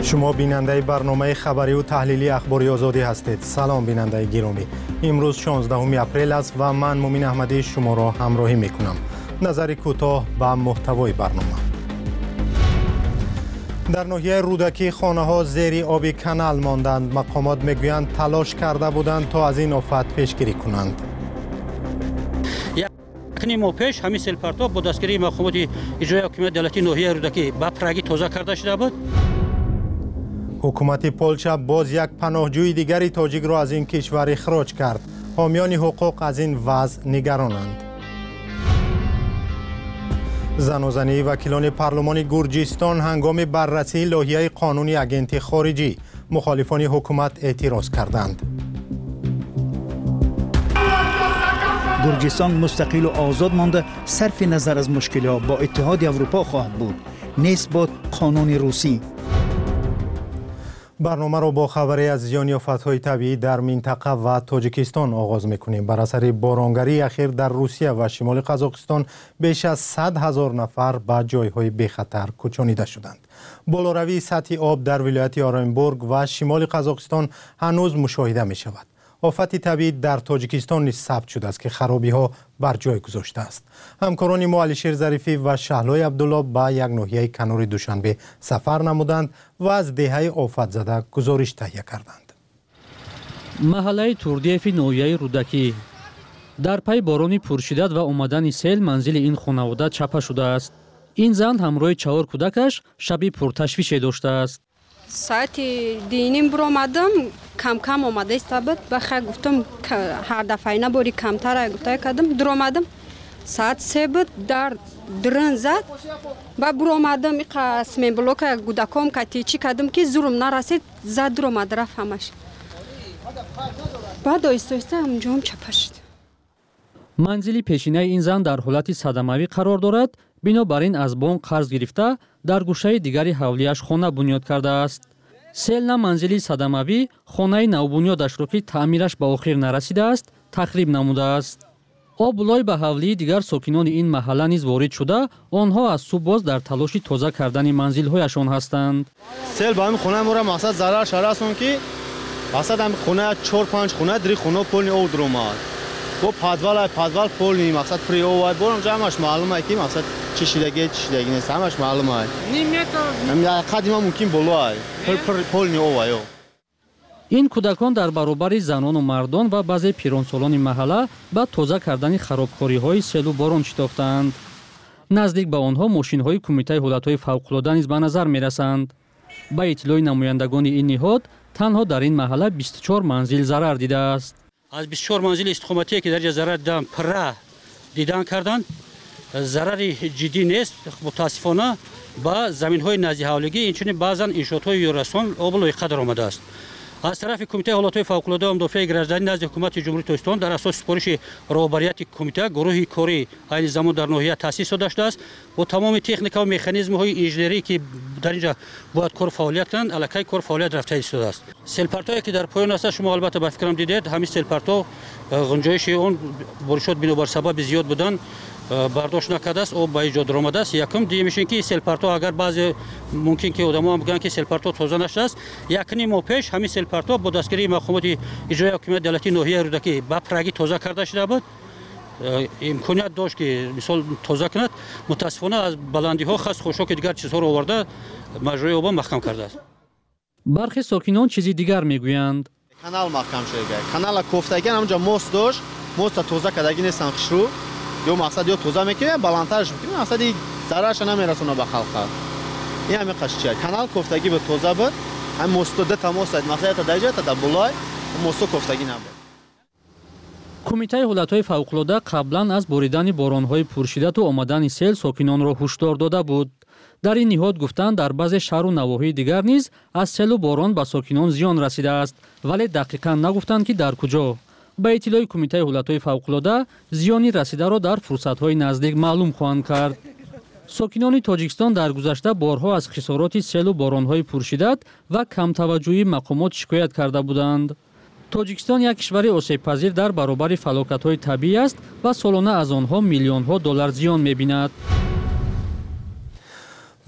شما بیننده برنامه خبری و تحلیلی اخباری آزادی هستید. سلام بیننده گرامی. امروز 16 اپریل است و من مومین احمدی شما را همراهی میکنم. نظری کوتاه به محتوای برنامه. در ناحیه رودکی خانه ها زیر آب کانال ماندند. مقامات میگویند تلاش کرده بودند تا از این آفت پیشگیری کنند. یعنی ما پیش همین سلپارتو با دستگیری مقامات اجرایی حکومت دولتی ناحیه رودکی به پرگی تازه کرده شده بود. حکومت پولشا باز یک پناهجوی دیگری تاجیک را از این کشور اخراج کرد. حامیان حقوق از این وضع نگرانند. زن و زنی وکیلان پارلمان گرجستان هنگام بررسی لایحه قانونی اگنت خارجی مخالفان حکومت اعتراض کردند. گرجستان مستقل و آزاد مانده صرف نظر از مشکلات با اتحاد اروپا خواهد بود. نیست با قانون روسی. برنامه را با خبری از زیان آفت‌های طبیعی در منطقه و تاجیکستان آغاز می‌کنیم. بر اثر بارانگری اخیر در روسیه و شمال قزاقستان بیش از 100,000 نفر به جای‌های بی‌خطر کوچانیده شدند. بالاروی سطح آب در ولایت آرنبورگ و شمال قزاقستان هنوز مشاهده می‌شود. آفت طبیعی در تاجیکستان نیز ثبت شده است که خرابی‌ها بر جای گذاشته است. همکاران ما علیشیر ظریفی و شهلای عبدالله به یک ناحیه کنار دوشنبه سفر نمودند و از دهه آفت زده گزارش تهیه کردند. محله توردیف ناحیه رودکی در پی باران پرشدت و آمدن سیل منزل این خانواده چپه شده است. این زن همراه 4 کودکش شبی پرتشویش داشته است. ساعت دینیم برآمدم کم آمده است بود بخیر گفتم هر دفعه نباری کمتر گفته کردم درآمدم ساعت 3 بود در درن زد و برآمدم این قسم بلوک گودکام کتیچی کردم که زورم نرسید زد درآمد رفت همش بعد آیسته همونجا هم چپه شد. منزل پیشینه این زن در حالت صدموی قرار دارد. بنابراین از بانک قرض گرفته در گوشه دیگری حولیش خانه بنیاد کرده است. سیل نه منزلی صدموی خانه نوبنیادش را که تعمیرش به آخر نرسیده است تخریب نموده است. آب بلای به حولی دیگر ساکنان این محله نیز وارد شده آنها از صبح باز در تلاش تازه کردن منزل‌هایشان هستند. سیل با این خانه ما را مقصد ضرر شده است که مقصد هم خانه 4-5 خانه دری خانه پول او درآمد. با پادوال پول نی مقصد پری او برام جمعش معلومه که مقصد چه شیدگی نیست همش معلومه. نمیاد قدیم ممکن بالای پول نی او. این کودکان در برابر زنان و مردان و بعضی پیرانسالان محله با تازه کردن خرابکاری‌های سیل و باران شتافتند. نزدیک به آنها ماشین‌های کمیته حالت‌های فوق‌العاده نیز به نظر می‌رسند. با اطلاع نمایندگان این نهاد تنها در این محله 24 منزل ضرر دیده است. از 24 منزل استقامتی که در ضرر دیدن پره دیدن کردند ضرری جدی نیست. متاسفانه با زمین‌های نزدیک حوالگی اینچنین بعضاً انشاءات‌های یورستان آبلوی قدر آمده است. از طرف کمیته حالت‌های فوق‌العاده و مدافع گردشداری نزد حکومت جمهوری تاجیکستان در اساس سپارش رهبریت کمیته گروهی کاری این زمان در ناحیه تأسیس شده است با تمام تکنیک و مکانیزم‌های انجینری که در اینجا باید کار فعالیت کنند الکی کار فعالیت رفته ایستاده است. سیلپارتویی که در پایان است شما البته به فکرم دیدید همین سیلپارتو گنجایش اون بارشات بنابر سبب زیاد بودن برداشت نکرده است او به ایجاد آمده است. یکم دیگه میشه که سیلپارتو اگر بعضی ممکن که آدم‌ها میگن که سیلپارتو تازه نشده است یک نیم پیش همین سیلپارتو با دستگیری مقامات اجرایی حکومت دولتی ناحیه رودکی به پرگی تازه کرده شده بود. امکانیت داشت که مثال تازه کند متاسفانه از بلندی‌ها خاص خوشو دیگر چیزها رو آورده مجرای آب محکم کرده است. برخی ساکنان چیزی دیگر میگویند. کانال محکم شده. کانال کوفتگی همونجا موست داشت. موست تازه کردگی نیستن خشرو. یا مقصد یا توزیع میکنه بالاترش میکنه مقصد ضررش نمیرسونه به خلق. این همین قشچه کانال کوفتگی به توزیع بود هم مستعد تماس داد مقصد تا درجه تا بالای موست کوفتگی نبود. کمیته حالت‌های فوق‌العاده قبلا از باریدن باران‌های پرشدت و آمدن سیل ساکنان را هشدار داده بود. در این نهاد گفتند در بعضی شهر و نواحی دیگر نیز از سیل و باران به ساکنان زیان رسیده است ولی دقیقاً نگفتند که در کجا. با اطلاع کمیته حالت‌های فوق‌العاده زیانی رسیده را در فرصت‌های نزدیک معلوم خواهند کرد. ساکنان تاجیکستان در گذشته بارها از خسارات سیل و باران‌های پرشدت و کم توجهی مقامات شکایت کرده بودند. تاجیکستان یک کشور آسیب‌پذیر در برابر فلاکت‌های طبیعی است و سالانه از آنها میلیون‌ها دلار زیان می‌بیند.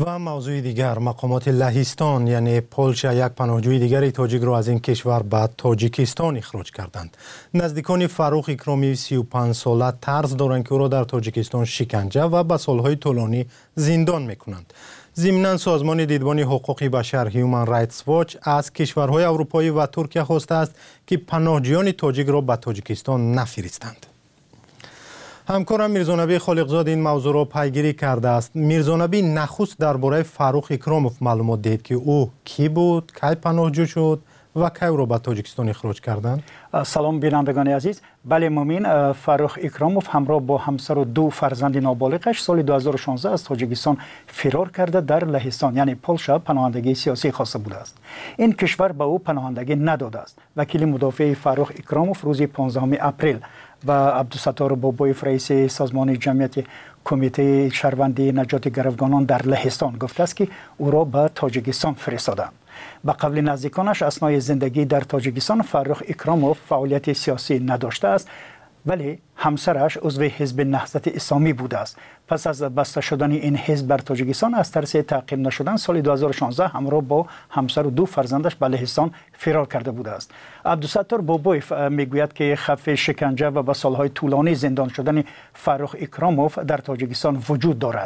و موضوع دیگر، مقامات لهستان یعنی پولشا یک پناهجوی دیگری تاجیک را از این کشور به تاجیکستان اخراج کردند. نزدیکان فروخ اکرامی 35 ساله طرز دارند که او را در تاجیکستان شکنجه و به سالهای طولانی زندان میکنند. ضمناً سازمان دیدبان حقوق بشر هیومن رایتس واچ از کشورهای اروپایی و ترکیه خواسته است که پناهجویان تاجیک را به تاجیکستان نفرستند. همکارم میرزانبی خالقزاد این موضوع را پیگیری کرده است. میرزانبی نخست درباره فروخ اکراموف معلومات دید که او کی بود، کی پناهجو شد و کی او را به تاجیکستان اخراج کردند. سلام بینندگان عزیز. بله مومین، فروخ اکراموف همراه با همسر و 2 فرزند نابالغش سال 2016 از تاجیکستان فرار کرده در لهستان یعنی پولشا پناهندگی سیاسی خواسته بوده است. این کشور به او پناهندگی نداده است. وکیل مدافع فروخ اکراموف روز 15 اپریل و عبدالستار بابایف رئیس سازمان جمعیت کمیته شهروندی نجات گروگانان در لهستان گفته است که او را به تاجیکستان فرستادند. به قول نزدیکانش اثنای زندگی در تاجیکستان فروخ اکراموف فعالیت سیاسی نداشته است، ولی همسرش عضو حزب نهضت اسلامی بوده است. پس از بسته شدن این حزب در تاجیکستان از ترس تعقیب نشدن سال 2016 همراه با همسر و 2 فرزندش به لهستان فرار کرده بوده است. عبدالستار بابایف میگوید که خف شکنجه و به سالهای طولانی زندان شدن فروخ اکراموف در تاجیکستان وجود دارد.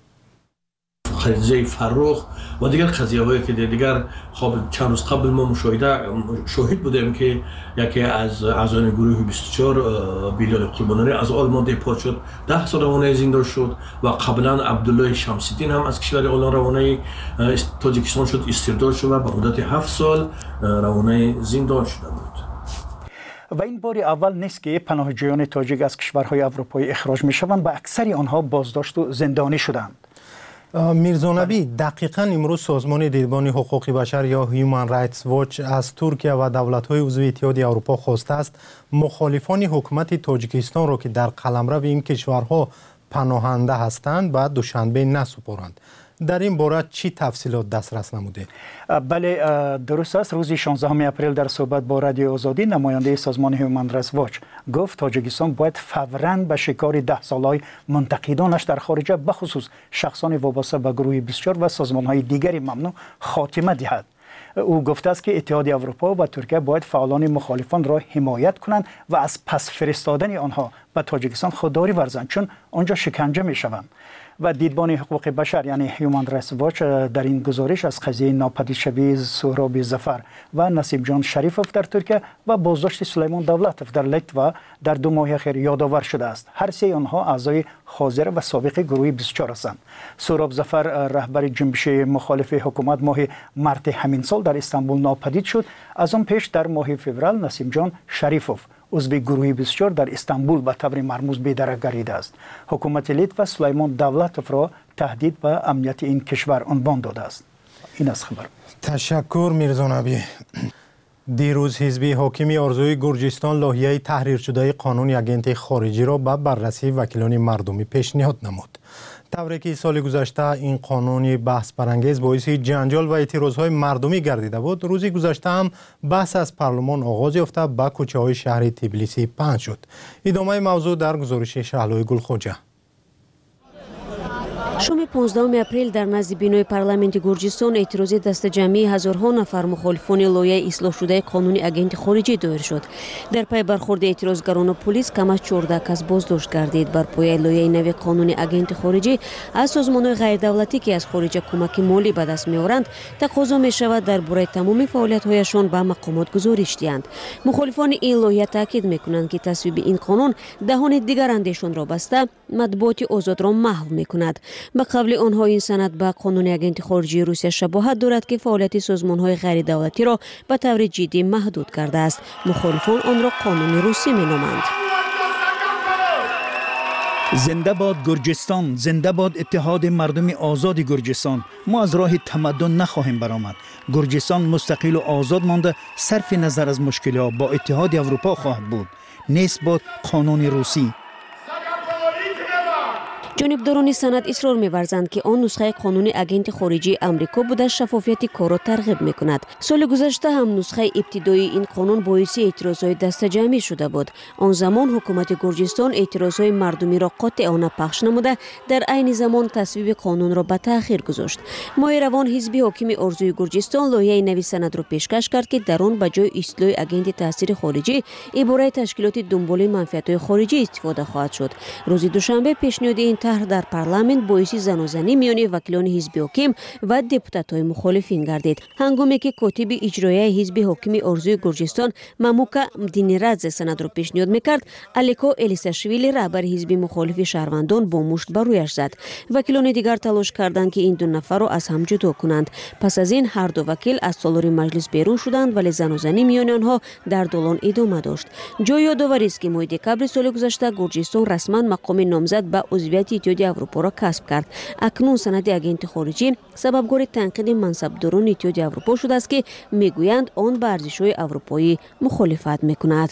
قضیه فروخ و دیگر قضیه‌هایی که دیگر خب چند روز قبل ما شاهد بودیم که یکی از اعضای گروه 24 بیلال قربانی از آلمان دیپورت شد، 10 سال روانه زندان شد و قبلا عبدالله شمس‌الدین هم از کشور آلمان روانه تاجیکستان شد، استرداد شد و به مدت 7 سال روانه زندان شده بود. و این بار اول نیست که پناهجویان تاجیک از کشورهای اروپایی اخراج می‌شوند و اکثر آنها بازداشت و زندانی شدند. میرزانبی، دقیقاً امروز سازمان دیدبان حقوق بشر یا هیومن رایتس واچ از ترکیه و دولت‌های عضو اتحاد اروپا خواسته است مخالفان حکومت تاجیکستان را که در قلمرو این کشورها پناهنده هستند بعد دوشنبه نسپارند. در این باره چی تفصیلات دسترس نموده؟ بله درست است. روز 16 اپریل در صحبت با رادیو آزادی نماینده سازمان هیومن رایتس واچ گفت تاجیکستان باید فوراً به شکار 10 ساله‌های منتقدانش در خارجه بخصوص شخصان وابسته به گروه 24 و سازمان‌های دیگری ممنوع خاتمه دهد. او گفته است که اتحاد اروپا و ترکیه باید فعالان مخالفان را حمایت کنند و از پس فرستادن آنها به تاجیکستان خودداری ورزند چون آنجا شکنجه می‌شوند. و دیدبان حقوق بشر یعنی هیومن رایتس واچ در این گزارش از قضیه ناپدید شوی سهراب ظفر و نصیب جان شریفوف در ترکیه و بازداشت سلیمان دولتوف در لیتوا در 2 ماه اخیر یادآور شده است. هر سه آنها اعضای حاضر و سابق گروه 24 هستند. سهراب ظفر رهبر جنبش مخالف حکومت ماه مارس همین سال در استانبول ناپدید شد. از آن پیش در ماه فوریه نصیب جان شریفوف عضو گروه 24 در استانبول به طور مرموز بی‌درک گردیده است. حکومت لیتوا سلیمان دولتوف را تهدید به امنیت این کشور عنوان داده است. این از خبر. تشکر میرزانبی. دیروز حزب حاکم آرزوی گرجستان لایحه تحریر شده قانون اگنت خارجی را به بررسی وکیلان مردمی پیشنهاد نمود. طوری که سال گذشته این قانون بحث برانگیز باعث جنجال و اعتراضهای مردمی گردیده بود، روز گذشته هم بحث از پارلمان آغاز یافته به کوچه‌های شهر تبلیسی پهن شد. ادامه موضوع در گزارش شهلای گلخوجه. شام 15 اپریل در نزد بینای پارلمانت گرجستان اعتراضی دست جمعی هزارها نفر مخالفان لایحه اصلاح شده قانون اگنت خارجی دایر شد. در پی برخورد اعتراضگران و پلیس کم از 14 کس بازداشت گردید. بر پایه لایحه نو قانون اگنت خارجی از سازمان‌های غیردولتی که از خارج کمک مالی به دست می‌آورند تقاضا می‌شود درباره تمام فعالیت‌هایشان به مقامات گزارش دهند. مخالفان این لایحه تاکید می‌کنند که تصویب این قانون دهان دیگر اندیشان را بسته مطبوعات آزاد را محو می‌کند. به قول آنها این سند به قانون اگنت خارجی روسیه شباهت دارد که فعالیت سازمان‌های غیر دولتی را به طور جدی محدود کرده است. مخالفان آن را قانون روسی می‌نامند. زنده باد گرجستان، زنده باد اتحاد مردم آزاد گرجستان. ما از راه تمدن نخواهیم برآمد. گرجستان مستقل و آزاد مانده صرف نظر از مشکلات با اتحاد اروپا خواهد بود. نیست باد قانون روسی. ҷонибдорони санад исрор меварзанд ки он нусхаи қонуни агенти хориҷии амрико буда шафофияти корро тарғиб мекунад. соли гузашта ҳам нусхаи ибтидоии ин қонун боиси эътирозҳои дастаҷамъӣ шуда буд. он замон ҳукумати Гурҷистон эътирозҳои мардумиро қотеона пахш намуда, дар айни замон тасвиби қонунро ба таъхир гузошт. моҳи равон ҳизби ҳокими орзуи Гурҷистон лоиҳаи нави санадро пешкаш кард ки дар он ба ҷои истилои агенти таъсири хориҷӣ ибораи ташкилоти дунболи манфиатҳои хориҷӣ истифода хоҳад шуд. рӯзи душанбе пешниҳоди ин таҳр дар парламент боиси занозанӣ миёни вакилони ҳизби ҳоким ва депутатҳои мухолифин гардид. ҳангоме ки котиби иҷроияи ҳизби ҳокими орзуи Гурҷистон Мамука Динерадзе санадро пешниҳод мекард, Алеко Элисашвили раҳбари ҳизби мухолифи шаҳрвандон бо мушт ба рӯяш зад. вакилони дигар талош карданд ки ин ду нафарро аз ҳам ҷудо кунанд. пас аз ин ҳар ду вакил аз солори маҷлис берун шуданд, вале занозанӣ миёни онҳо дар долон идома дошт. ҷои ёдоварист ки моҳи декабри соли гузашта Гурҷистон расман мақоми номзад ба узвияти иттиҳоди аврупоро касб кард. акнун санади агенти хориҷӣ сабабгори танқиди мансабдорони иттиҳоди аврупо шудааст ки мегӯянд он ба арзишҳои аврупоӣ мухолифат мекунад.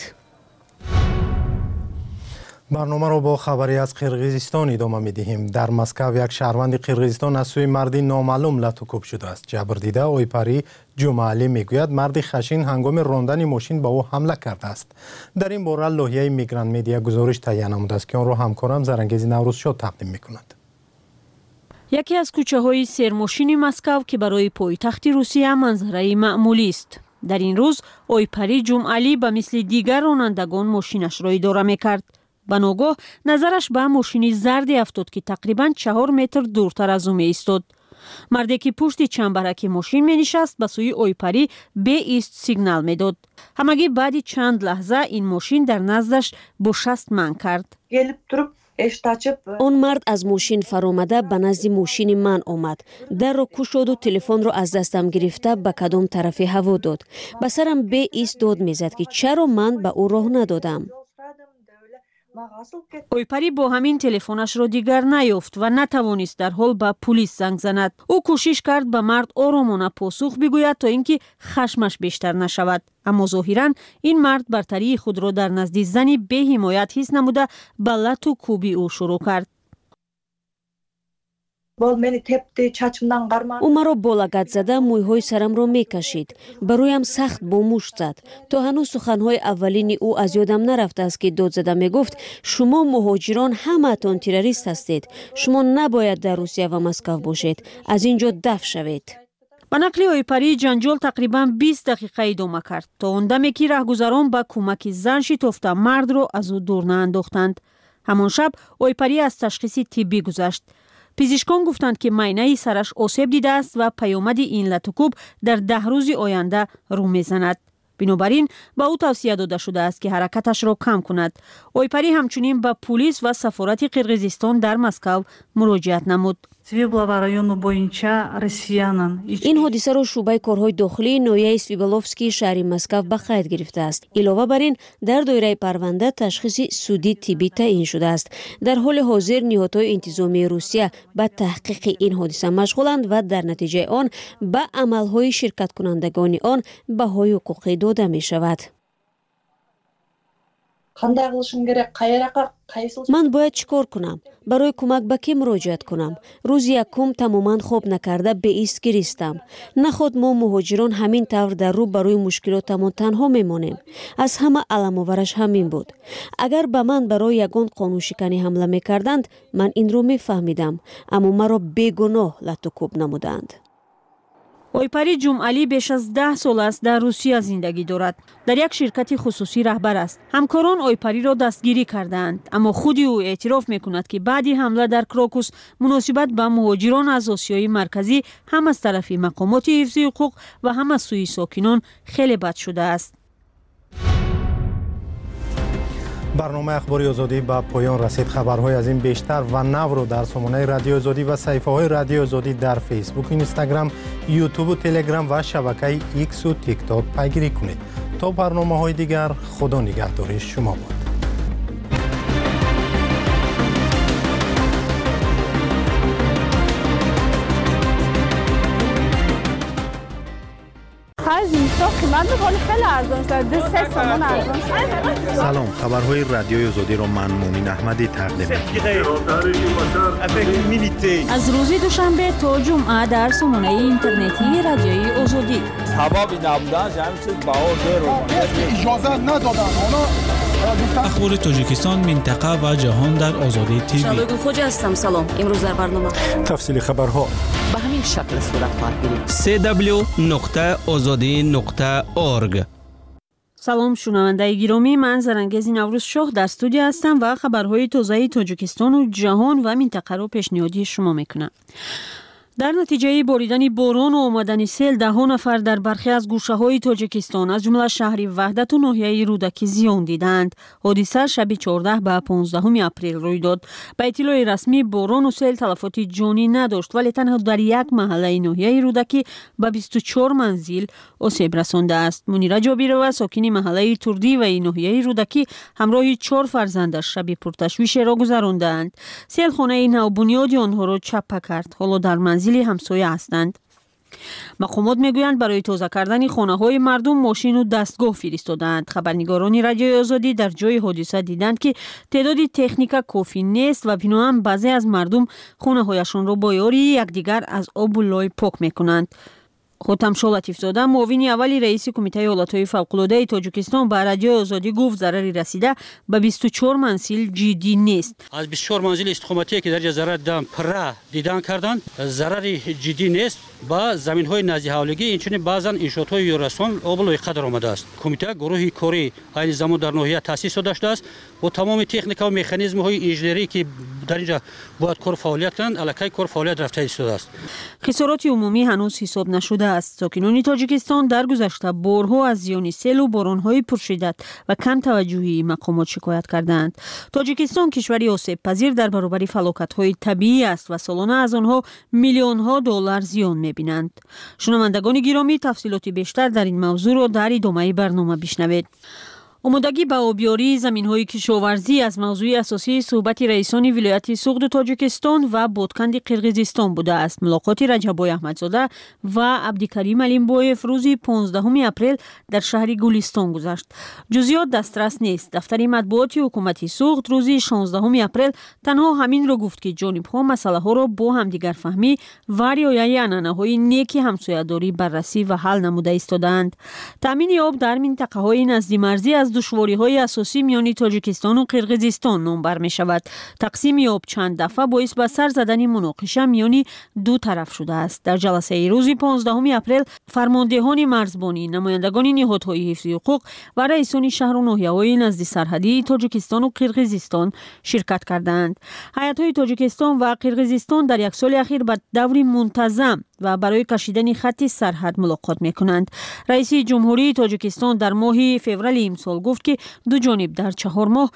барномаро бо хабаре аз Қирғизистон идома медиҳем. Дар Москав як шаҳрванди Қирғизистон аз сӯи марди номаълум латукуб шудааст. ҷабрдида Ойпарӣ Ҷумъалӣ мегӯяд марди хашин ҳангоми рондани мошин ба ӯ ҳамла кардааст. дар ин бора лоҳияи Мигрант Медиа гузориш таҳия намудааст ки онро ҳамкорам Зарангези Наврӯзшод тақдим мекунад. яке аз кӯчаҳои сермошини Москав ки барои пойтахти Русия манзараи маъмулист. дар ин рӯз Ойпарӣ Ҷумъалӣ ба мисли дигар ронандагон мошинашро идора мекард. ба ногоҳ назараш ба мошини зарде афтод ки тақрибан 4 метр дуртар аз ӯ меистод. марде ки пушти чамбараки мошин менишаст ба сӯи Ойпарӣ беист сигнал медод. ҳамагӣ баъди чанд лаҳза ин мошин дар наздаш бо шаст манг кард. он мард аз мошин фаромада ба назди мошини ман омад. дарро кушоду телефонро аз дастам гирифта ба кадом тарафи ҳаво дод. ба сарам беист дод мезад ки чаро ман ба ӯ роҳ надодам. Ойпарӣ бо ҳамин телефонашро дигар наёфт ва натавонист дарҳол ба пулис занг занад. ӯ кӯшиш кард ба мард оромона посух бигӯяд то ин ки хашмаш бештар нашавад. аммо зоҳиран ин мард бартарии худро дар назди зани беҳимоят ҳис намуда ба лату кӯби ӯ шурӯъ кард. ӯ маро бо лагат зада мӯйҳои сарамро мекашид. ба рӯям сахт бо мушт зад. то ҳанӯз суханҳои аввалини ӯ аз ёдам нарафтааст ки дод зада мегуфт: шумо муҳоҷирон ҳамаатон террорист ҳастед. шумо набояд дар Русия ва Москав бошед. аз ин ҷо даф шавед. ба нақли Ойпарӣ ҷанҷол тақрибан 20 дақиқа идома кард то он даме ки раҳгузарон ба кӯмаки зан шитофта мардро аз ӯ дур наандохтанд. ҳамон шаб Ойпарӣ аз ташхиси тиббӣ гузашт. пизишкон гуфтанд ки майнаи сараш осеб дидааст ва паёмади ин латукуб дар 10 рӯзи оянда рӯ мезанад. бинобар ин ба ӯ тавсия дода шудааст ки ҳаракаташро кам кунад. Ойпарӣ ҳамчунин ба пулис ва сафорати Қирғизистон дар Москав муроҷиат намуд. ин ҳодисаро шӯъбаи корҳои дохилии ноҳияи Свибловскии шаҳри Москав ба қайд гирифтааст. илова бар ин дар доираи парванда ташхиси судӣ тиббӣ таъин шудааст. дар ҳоли ҳозир ниҳодҳои интизомии Русия ба таҳқиқи ин ҳодиса машғуланд ва дар натиҷаи он ба амалҳои ширкаткунандагони он баҳои ҳуқуқӣ дода мешавад. ман бояд чӣ кор кунам? барои кӯмак ба кӣ муроҷиат кунам? рӯзи якум тамоман хоб накарда беист гиристам. наход мо муҳоҷирон ҳамин тавр дар рӯ ба рӯи мушкилотамон танҳо мемонем. аз ҳама аламовараш ҳамин буд. агар ба ман барои ягон қонуншиканӣ ҳамла мекарданд, ман инро мефаҳмидам, аммо маро бегуноҳ латукуб намуданд. Ойпарӣ Ҷумъалӣ беш аз 10 сол аст дар Русия зиндагӣ дорад. дар як ширкати хусусӣ раҳбар аст. ҳамкорон Ойпариро дастгирӣ кардаанд, аммо худи ӯ эътироф мекунад ки баъди ҳамла дар Крокус муносибат ба муҳоҷирон аз Осиёи марказӣ ҳам аз тарафи мақомоти ҳифзи ҳуқуқ ва ҳам аз сӯи сокинон хеле бад шудааст. барномаи ахбори озодӣ ба поён расид. хабарҳои аз ин бештар ва навро дар сомонаи радиои озодӣ ва саҳифаҳои радиои озодӣ дар фейсбук, инстаграм, ютубу телеграм ва шабакаи иксу тикток пайгирӣ кунед. то барномаҳои дигар, худо нигаҳдори шумо бод. зимистон қимат صندوق خیلی ارزان شده 3 تومان ارزان شده. سلام، خبرهای رادیوی آزادی را من مومین احمدی تقدیم می‌کنم. از روز دوشنبه تا جمعه در سامانه اینترنتی رادیوی آزادی. حبابی نبودن همین چیز بهار اجازه ندادن. اخبار تاجیکستان، منطقه و جهان در آزادی تیوی. شبگون خوجا هستم. سلام. امروز در برنامه تفصیل خبرها به همین شکل صورت خواهد گرفت. www.azadi.org. سلام شنونده گرامی، من زرنگز نوروز شاه در استودیو هستم و خبرهای تازه تاجیکستان و جهان و منطقه رو پیشنهادی شما میکنم. در نتیجه باریدن باران و آمدن سیل 10 نفر در برخی از گوشه‌های تاجیکستان از جمله شهر وحدت و ناحیه رودکی زیان دیدند. حادثه شب 14 به 15 اپریل روی داد. به اطلاع رسمی باران و سیل تلفات جانی نداشت، ولی تنها در یک محله ناحیه رودکی به 24 منزل آسیب رسانده است. منیره جابیرова ساکن محله تردی و ناحیه رودکی همراه 4 فرزندش شب پرتشویش را گذراندند. سیل خانه نوبنیاد آنها را چپه کرد. حالا در منزل همسایه هستند. مقامات میگویند برای تازه کردن خانه‌های مردم ماشین و دستگاه فرستادند. خبرنگاران رادیوی آزادی در جای حادثه دیدند که تعداد تکنیک کافی نیست و بنابراین بعضی از مردم خانه‌هایشان را با یاری یکدیگر از آب و لای پاک میکنند. خاتمشاه لطیفزاده معاون اولی رئیس کمیته حالتهای فوق‌العاده تاجیکستان به رادیوی آزادی گفت ضرری رسیده به 24 منزل جدی نیست. از 24 منزل استخامتی که در ضرر پره دیدن کردند ضرری جدی نیست. با زمین‌های نزدیک حوالگی اینچنین بعضا انشاءات‌های یوراسون آبلوی قدر آمده است. کمیته گروه کاری این زمان در ناحیه تأسیس داشته است و تمام تکنیک و مکانیزم‌های انجینری که در اینجا باید کار فعالیت کنند الکی کار فعالیت رفته ایستاده است. خسارات عمومی هنوز حساب نشده است. ساکنان تاجیکستان در گذشته بارها از زیان سیل و باران‌های پرشدت و کم توجهی مقامات شکایت کردند. تاجیکستان کشوری آسیب پذیر در برابر فلاکت‌های طبیعی است و سالانه از آنها میلیون‌ها دلار زیان می‌بینند. شنوندگان گرامی، تفصیلات بیشتر در این موضوع را در ادامه برنامه بشنوید. آمادگی به آبیاری زمین‌های کشاورزی از موضوع اساسی صحبت رئیسان ولایت سوغد تاجیکستان و بادکند قرقیزستان بوده است. ملاقات رجبای احمدزاده و عبدالکریم علیمبایف روز 15 اپریل در شهر گلستان گذشت. جزئیات دسترس نیست. دفتر مطبوعاتی حکومت سوغد روز 16 اپریل تنها همین را گفت که جانب‌ها مسئله‌ها را با همدیگر فهمی و رعایت عنعنه‌های نیک همسایه‌داری بررسی و حل نموده ایستادند. تامین آب در منطقه‌های نزدیک مرزی از دشواری‌های اساسی میان تاجیکستان و قرقیزستان نام بر می‌شود. تقسیم آب چند دفعه باعث به سر زدن مناقشه میان دو طرف شده است. در جلسه روز 15 اپریل فرماندهان مرزبانی، نمایندگان نهادهای حفظ حقوق و رئیسان شهر و ناحیه‌های نزدیک سرحدی تاجیکستان و قرقیزستان شرکت کردند. هیئت‌های تاجیکستان و قرقیزستان در یک سال اخیر به دور منتظم و برای کشیدن خط سرحد ملاقات می‌کنند. رئیس جمهوری تاجیکستان در ماه فوریه امسال گفت که دو جانب در 4 ماه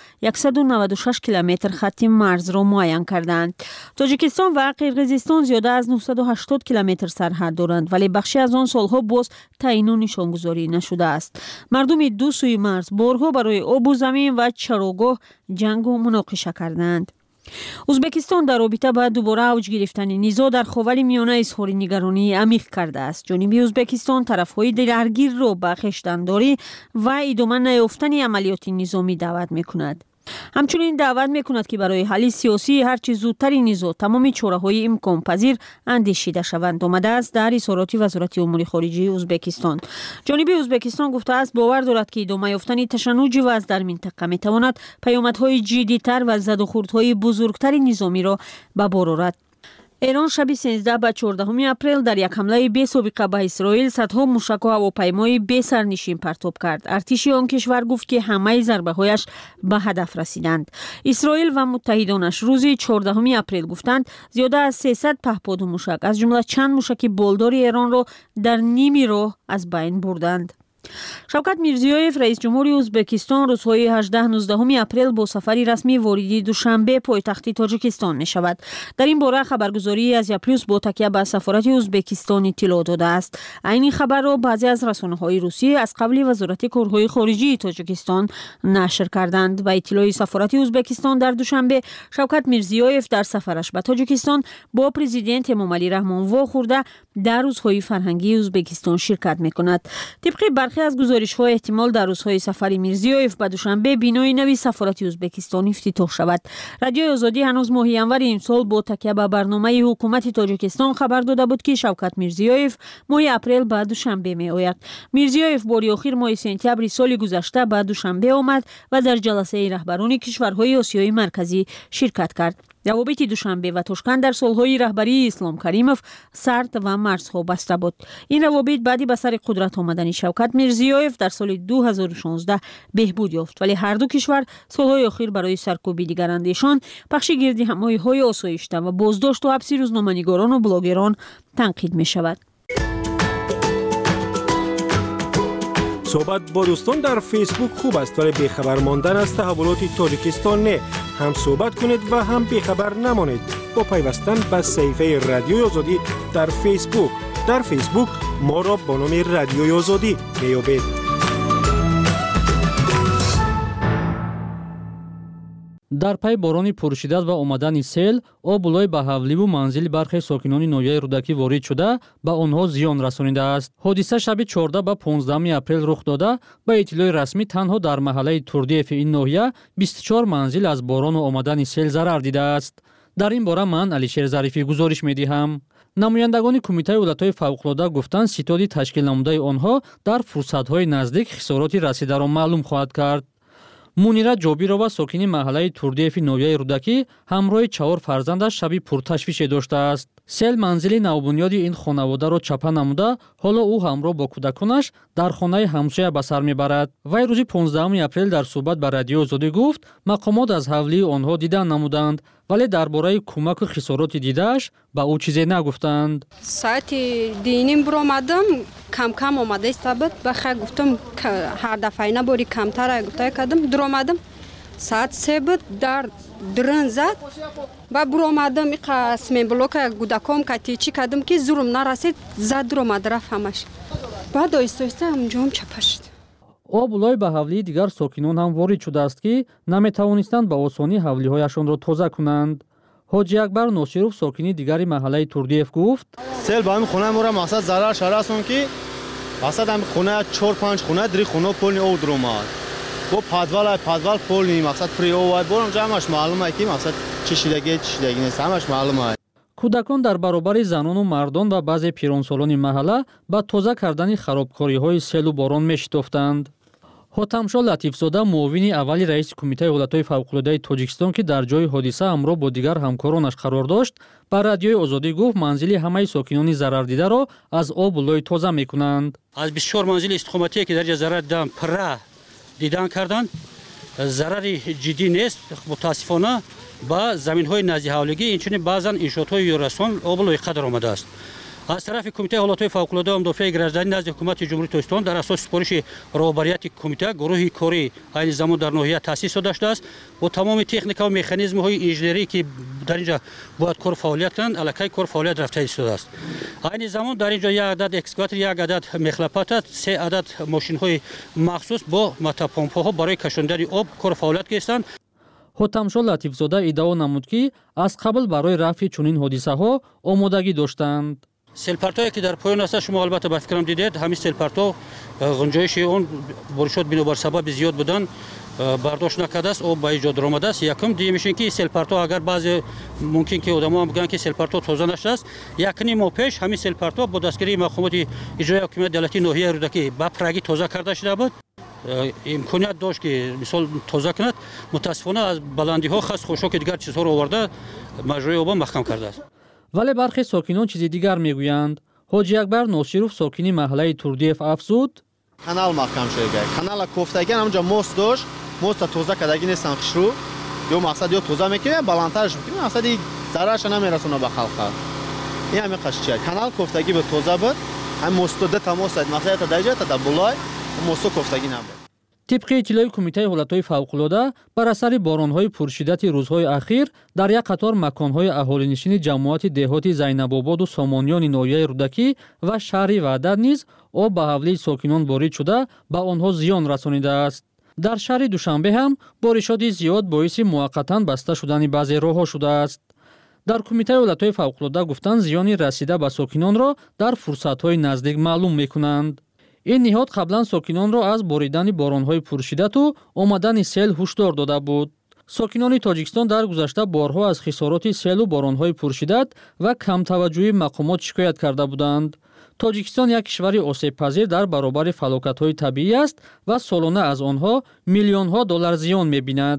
196 کیلومتر خط مرز را معین کردند. تاجیکستان و قرقیزستان زیاده از 980 کیلومتر سرحد دارند، ولی بخشی از آن سالها باز تعیین و نشانگذاری نشده است. مردم دو سوی مرز بارها برای آب و زمین و چراگاه جنگ و مناقشه کردند. ازبکستان در رابطه با دوباره اوج گرفتن نزاع در خاورمیانه اظهار نگرانی عمیق کرده است. جانب ازبکستان طرف‌های درگیر را به خویشتن‌داری و ادامه نیافتن عملیات نظامی دعوت می‌کند. همچنین دعوت می‌کند که برای حل سیاسی هر چه زودتر نزاع تمام چاره‌های امکان پذیر اندیشیده شوند. آمده است در اظهارات وزارت امور خارجه ازبکستان. جانب ازبکستان گفته است باور دارد که ادامه یافتن تشنج وضع در منطقه می‌تواند پیامدهای جدی‌تر و زدوخوردهای بزرگتر نظامی را به بار آورد. ایران شب 13 به 14 اپریل در یک حمله بی سابقه به اسرائیل صدها موشک و هواپیمای بی سرنشین پرتاب کرد. ارتش آن کشور گفت که همه ضربه‌هایش به هدف رسیدند. اسرائیل و متحدانش روز 14 اپریل گفتند زیاده از 300 پهپاد موشک از جمله چند موشک بالدار ایران را در نیمی راه از بین بردند. شوکت میرزیویف رئیس جمهوری ازبکستان روزهای 18-19 اپریل با سفری رسمی وارد دوشنبه پایتخت تاجیکستان می شود. در این باره خبرگزاری از پلوس با تکیه به سفارت ازبکستان اطلاع داده است. این خبر را بعضی از رسانه‌های روسی از قبل وزارت کارهای خارجه تاجیکستان نشر کردند. با اطلاع سفارت ازبکستان در دوشنبه شوکت میرزیویف در سفرش به تاجیکستان با پرزیدنت امامعلی رحمان واخورده در روزهای فرهنگی ازبکستان شرکت می کند. طبق برخی برخی از گزارش‌ها احتمال در روزهای سفر میرزیویف به دوشنبه بینای نوی سفارت ازبکستان افتتاح شود. رادیوی آزادی هنوز ماه ینور امسال با تکیه بر برنامه حکومت تاجیکستان خبر داده بود که شوکت میرزیویف ماه اپریل به دوشنبه میآید. میرزیویف بار اخیر ماه سپتامبر سال گذشته به دوشنبه آمد و در جلسه رهبران کشورهای آسیای مرکزی شرکت کرد. روابط دوشنبه و تاشکند در سالهای رهبری اسلام کریموف سرد و مرزها بسته بود. این روابط بعدی به سر قدرت آمدن شوکت میرزیویف در سال 2016 بهبود یافت، ولی هر دو کشور سالهای اخیر برای سرکوبی دیگراندیشان، پخش گردی همایی‌های آسایشته و بازداشت و حبس روزنامه‌نگاران و بلاگران تنقید می شود. صحبت با دوستان در فیسبوک خوب است، ولی بیخبر ماندن از تحولات تاجیکستان نه. هم صحبت کنید و هم بیخبر نمانید با پیوستن به صفحه رادیوی آزادی در فیسبوک. در فیسبوک ما را با نام رادیوی آزادی میابید. در پی بارانی پرشدت و آمدن سیل، آب به حولی و منزل برخی ساکنان ناحیه رودکی وارد شده به آنها زیان رسانیده است. حادثه شب 14 به 15 اپریل رخ داده. به اطلاع رسمی تنها در محله توردیف این ناحیه 24 منزل از باران و آمدن سیل ضرر دیده است. در این باره من علیشیر ظریفی گزارش می‌دهم. نمایندگان کمیته ولایت‌های فوق‌العاده گفتند ستاد تشکیل نموده آنها در فرصت‌های نزدیک خساراتی رسیده را معلوم خواهد کرد. مونیرا جابیرова ساکنی محله توردیف ناحیه رودکی همراه 4 فرزندش شبی پرتشویش داشته است. سیل منزل نوبنیادی این خانواده را چپه نموده، حالا او همراه با کودکانش در خانه همسایه به سر میبرد. وی روز 15 اپریل در صحبت با رادیو آزادی گفت مقامات از حولی آنها دیدن نمودند، ولی درباره کمک و خسارات دیده‌اش به او چیزی نگفتند. ساعت دینیم برآمدم کم کم آمده است بود. بخیر گفتم که هر دفعه نباری کمتر گفته کردم درآمدم. ساعت 3 بود در درن زد و برآمدم این قسم بلوک گودکام که چی کردم که زورم نرسید زد درآمد رفت همش. بعد آیسته همونجا هم چپه شد. آب به حولی دیگر ساکنان هم وارد شده است که نمیتوانستند به آسانی حولی‌هایشان را تازه کنند. حاجی اکبر ناصروف ساکنی دیگری محله توردیف گفت سیل با همین خونه ما را مقصد ضرر شراسون که مقصد همین خونه 4-5 خونه دری خونه پول او درآمد. با پادوال پول نی مقصد پری او وای برام جمعش معلومه که مقصد چه شیدگی نیست همش معلومه. کودکان در برابر زنان و مردان و بعضی پیرانسالان محله با تازه کردن خرابکاری‌های سیل و باران می‌شتافتند. حاتمشاه لطیفزاده معاون اول رئیس کمیته ولایت‌های فوق‌العاده تاجیکستان که در جای حادثه همراه با دیگر همکارانش قرار داشت، با رادیوی آزادی گفت منزل همه ساکنان ضرر دیده را از آب تازه می‌کنند. از 24 منزل استخامتی که در ضرر دیدن پره دیدن کردند، ضرر جدی نیست. متاسفانه با زمین‌های نزدیک حوالگی اینچنین بعضن انشاءات‌های یوراسون آب قدر آمده است. از طرف کمیته حالات‌های فوق‌العاده و مدافع گردشداری نزد حکومت جمهوری تاجیکستان در اساس سپارش رهبریت کمیته گروهی کاری این زمان در ناحیه تأسیس شده است با تمام تکنیک و مکانیزم‌های انجینری که در اینجا باید کار فعالیت کنند الکی کار فعالیت رفته شده است. این زمان در اینجا یک عدد اکسکاواتور، یک عدد مخلپات، 3 عدد ماشین‌های مخصوص با ماتاپامپ‌ها برای کشاندن آب کار فعالیت کردند. حاتمشاه لطیفزاده ادعا نمود که از قبل برای رفع چنین حادثه‌ها آمادگی داشتند. سیلپرتایی که در پایان است شما البته به فکرم دیدید، همین سیلپرتا گنجایش اون بارشات بنابر سبب زیاد بودن برداشت نکرده است و به ایجاد آمده است. یکم دیگه میشه که سیلپرتا اگر بعضی ممکن که آدما بگن که سیلپرتا تازه نشده است، یک ماه پیش همین سیلپرتا با دستگیری مقامات اجرایی حکومت دولتی ناحیه رودکی با پرگی تازه کرده شده بود. امکانیت داشت که مثال تازه کند. متاسفانه از بلندی ها خاص خوشو که دیگر چیزها رو آورده مجرای آب محکم کرده است. ولی برخی ساکنان چیز دیگر میگویند. حاجی اکبر ناصروف ساکنی محله توردیف افزود کانال محکم شده. کانال کوفتگی همونجا موست داشت، موست تازه کردگی نیستن خشرو یا مقصد یا تازه میکنه بالاترش میکنه مقصد ضررش نمیرسونه به خلق. این همین قشچیه کانال کوفتگی به تازه بود، هم موست ده تماس مقصد تا درجه تا بالای موست کوفتگی نبود. طبق اطلاع کمیته حالات‌های فوق‌العاده بر اثر باران‌های پرشدت روزهای اخیر در یک قطار مکان‌های اهالینشین جماعت دهاتی زینب‌آباد و سامانیان ناحیه رودکی و شهر وحدت نیز آب به حوله ساکنان وارد شده به آنها زیان رسانیده است. در شهر دوشنبه هم بارشات زیاد باعث موقتاً بسته شدن بعضی راه‌ها شده است. در کمیته حالات‌های فوق‌العاده گفتند زیانی رسیده به ساکنان را در فرصت‌های نزدیک معلوم می‌کنند. این نهاد قبلا ساکنانро аз боридани боронҳои пуршидату омадани сел ҳушдор дода буд. ساکنان تاجیکستان در گذشته بارها از خسارات سیل و بارانهای پرشدت و کم توجهی مقامات شکایت کرده بودند. تاجیکستان یک کشور آسیب پذیر در برابر فلاکت‌های طبیعی است و سالانه از آنها میلیون‌ها دلار زیان می‌بیند.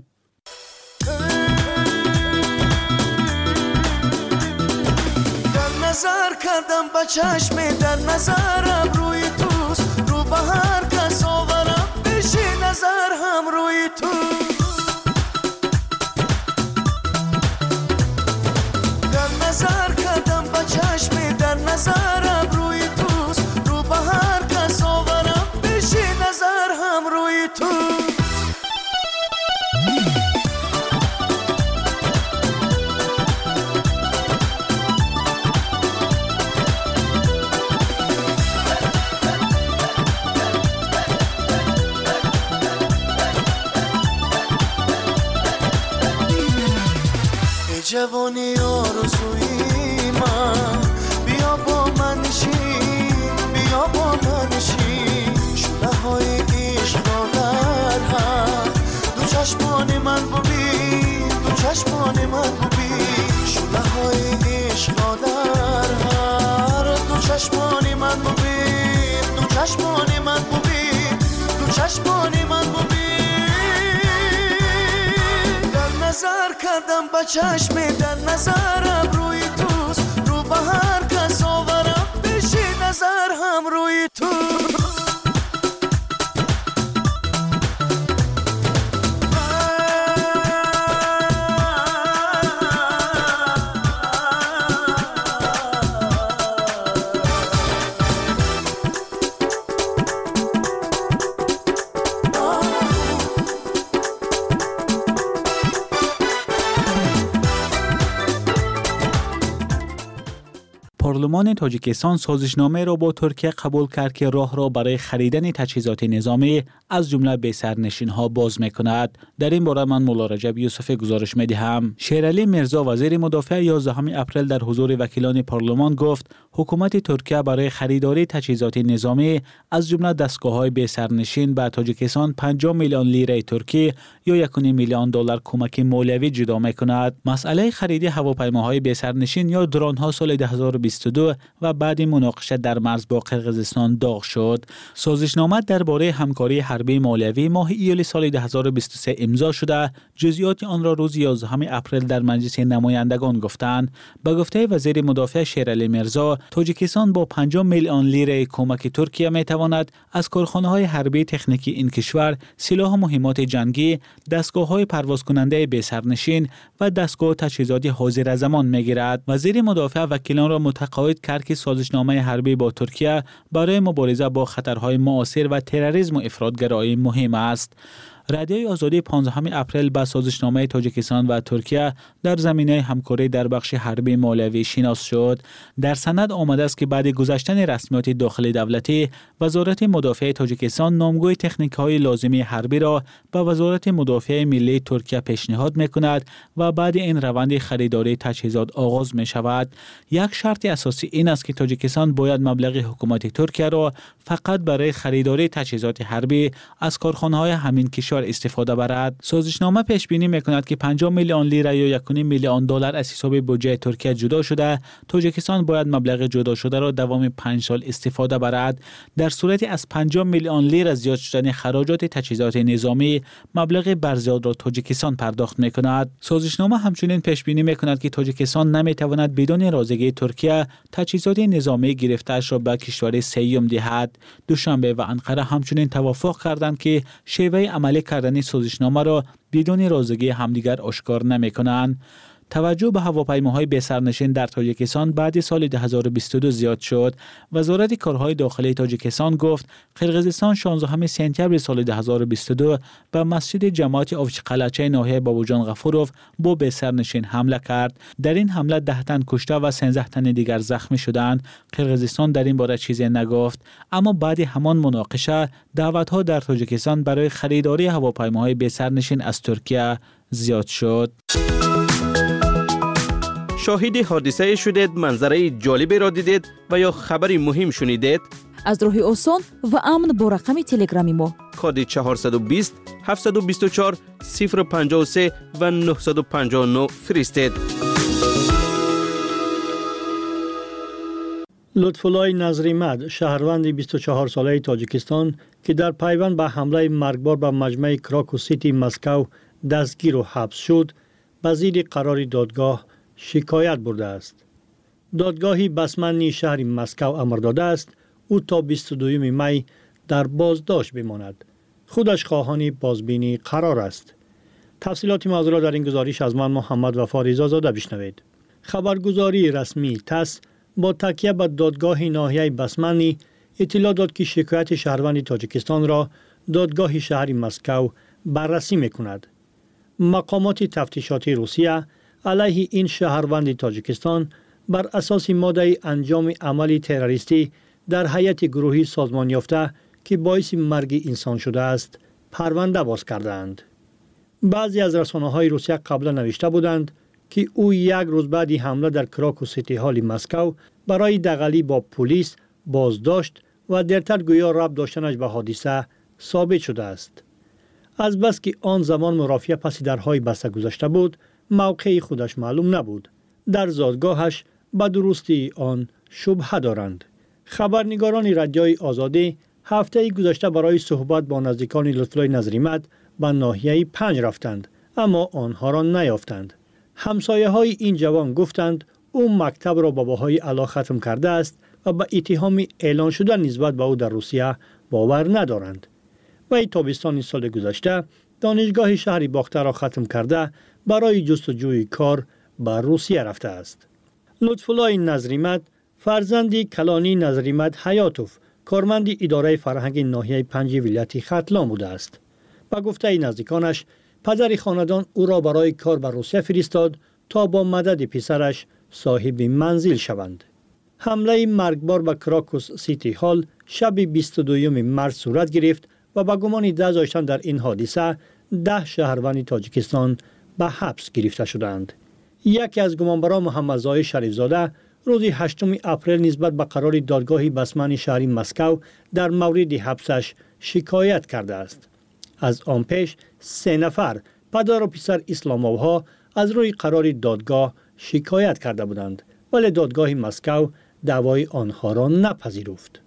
در نظر کردم با چشم در نظرم روی توست رو به هر کس آورم بشی نظر هم روی توست نظر کردم با چشم در نظرم روی توست رو به هر کس آورم بشی نظر هم روی توست جوانی آرزوی من بیا با من نشین بیا با من نشین شونه های عشق را در هم دو چشمان من ببین دو چشمان من ببین شونه های عشق را در هم دو چشمان من ببین دو چشمان من ببین دو چشمان من ببین نظر کردم با چشم در نظرم روی توست رو به هر کس آورم بشی نظر هم روی توست پارلمان تاجیکستان سازشنامه را با ترکیه قبول کرد که راه را برای خریدن تجهیزات نظامی از جمله به سرنشین‌ها باز می‌کند. در این باره من مولا رجب یوسف گزارش می‌دهم. شیرعلی میرزا وزیر مدافع 11 اپریل در حضور وکیلان پارلمان گفت حکومت ترکیه برای خریداری تجهیزات نظامی از جمله دستگاه‌های به سرنشین به تاجیکستان 50 میلیون لیره ترکی یا 1.5 میلیون دلار کمک مالیوی جدا می‌کند. مسئله خرید هواپیماهای به سرنشین یا درون‌ها سال 2022 و بعد مناقشه در مرز با قرقیزستان داغ شد. سازشنامه درباره همکاری حربی مالیوی ماه ایول سال 2023 امضا شده. جزئیات آن را روز 11 اپریل در مجلس نمایندگان گفتند. به گفته وزیر مدافع شیرعلی میرزا، تاجیکستان با 50 میلیون لیره کمک ترکیه میتواند از کارخانه‌های حربی تکنیکی این کشور سلاح و مهمات جنگی، دستگاه‌های پرواز کننده به سرنشین و دستگاه تجهیزات حاضر زمان میگیرد. وزیر مدافع وکیلان را متقاعد کرد که سازشنامه حربی با ترکیه برای مبارزه با خطرهای معاصر و تروریسم و افراطگرایی مهم است. رادیوی آزادی 15 اپریل با سازشنامه تاجیکستان و ترکیه در زمینه همکاری در بخش حربی مالیوی شناس شد. در سند آمده است که بعد گذشتن رسمیات داخلی دولتی، وزارت مدافع تاجیکستان نامگوی تکنیک‌های لازمی حربی را به وزارت مدافع ملی ترکیه پیشنهاد می‌کند و بعد این روند خریداری تجهیزات آغاز می‌شود. یک شرط اساسی این است که تاجیکستان باید مبلغ حکومت ترکیه را فقط برای خریداری تجهیزات حربی از کارخانه‌های همین کشور استفاده برد. سازشنامه پیش بینی می‌کند که 50 میلیون لیره یا 1.5 میلیون دلار از حساب بودجه ترکیه جدا شده، تاجیکستان باید مبلغ جدا شده را دوام 5 سال استفاده برد. در صورتی از 50 میلیون لیره زیاد شدن خراجات تجهیزات نظامی، مبلغ برزیاد را تاجیکستان پرداخت می‌کند. سازشنامه همچنین پیش بینی می‌کند که تاجیکستان نمی‌تواند بدون رضایتی ترکیه تجهیزات نظامی گرفته‌اش را به کشور سوم دهد. دوشنبه و انقره همچنین توافق کردند که شیوه عملی کردن سازشنامه را بدون رضایتی همدیگر آشکار نمی‌کنند. توجه به هواپیماهای به سرنشین در تاجیکستان بعد سال 2022 زیاد شد. وزارت کارهای داخلی تاجیکستان گفت قرقیزستان 16 سپتامبر سال 2022 به مسجد جماعت آوچقلچه ناحیه بابوجان غفوروف با به سرنشین حمله کرد. در این حمله 10 تن کشته و 13 تن دیگر زخمی شدند. قرقیزستان در این باره چیزی نگفت، اما بعد همان مناقشه دعوت‌ها در تاجیکستان برای خریداری هواپیماهای به سرنشین از ترکیه زیاد شد. شاهد حادثه شدید، منظره جالبی را دیدید و یا خبری مهم شنیدید؟ аз роҳи осон ва амн бо рақами телеграми мо. коди 420 724 053 ва 959 фиристед. لطفالله نظریمد شهروند 24 ساله تاجیکستان که در پیوند به حمله مرگبار به مجمع کراکو سیتی مسکو دستگیر و حبس شد به زیر قرار دادگاه شکایت برده است. دادگاهی بسمنی شهر مسکو امر داده است او تا 22 می در بازداشت بماند. خودش خواهان بازبینی قرار است. تفصیلات موضوع در این گزارش از من محمد وفا رضازاده بشنوید. خبرگزاری رسمی تاس با تکیه به دادگاه ناحیه بسمنی اطلاع داد که شکایت شهروند تاجیکستان را دادگاه شهر مسکو بررسی میکند. مقامات تفتیشاتی روسیه علیه این شهروند تاجیکستان بر اساس ماده انجام عملی تروریستی در هیئت گروهی سازمان یافته که باعث مرگ انسان شده است پرونده باز کردند. بعضی از رسانه‌های روسیه قبلا نوشته بودند که او یک روز بعد حمله در کراکو سیتی هال مسکو برای دغلی با پلیس بازداشت و درتر گویا ربط داشتنش به حادثه ثابت شده است. از بس که آن زمان مرافعه پس درهای بسته گذاشته بود، موقع خودش معلوم نبود. در زادگاهش به درستی آن شبهه دارند. خبرنگاران رادیوی آزادی هفته گذشته برای صحبت با نزدیکان لطفالله نظریمد به ناحیه 5 رفتند، اما آنها را نیافتند. همسایه های این جوان گفتند او مکتب را با بهای علا ختم کرده است و به اتهام اعلان شده نسبت به او در روسیه باور ندارند. وی تابستان سال گذشته دانشگاه شهر باخته را ختم کرده برای جستجوی کار به روسیه رفته است. لطفالله نظریمد فرزند کلانی نظریمد حیاتوف کارمند اداره فرهنگ ناحیه 5 ولایت ختلان بوده است. با گفته نزدیکانش پدر خاندان او را برای کار به روسیه فرستاد تا با مدد پسرش صاحب منزل شوند. حمله مرگبار به کراکوس سیتی هال شب 22 مارس صورت گرفت و با گمان دست در این حادثه 10 شهروند تاجیکستان به حبس گرفته شدند. یکی از گمانبران محمدزای شریفزاده روز 8 اپریل نسبت به قرار دادگاه بسمن شهری مسکو در مورد حبسش شکایت کرده است. از آن پیش 3 نفر پدر و پسر اسلام‌آبادها از روی قرار دادگاه شکایت کرده بودند، ولی دادگاه مسکو دعوای آنها را نپذیرفت.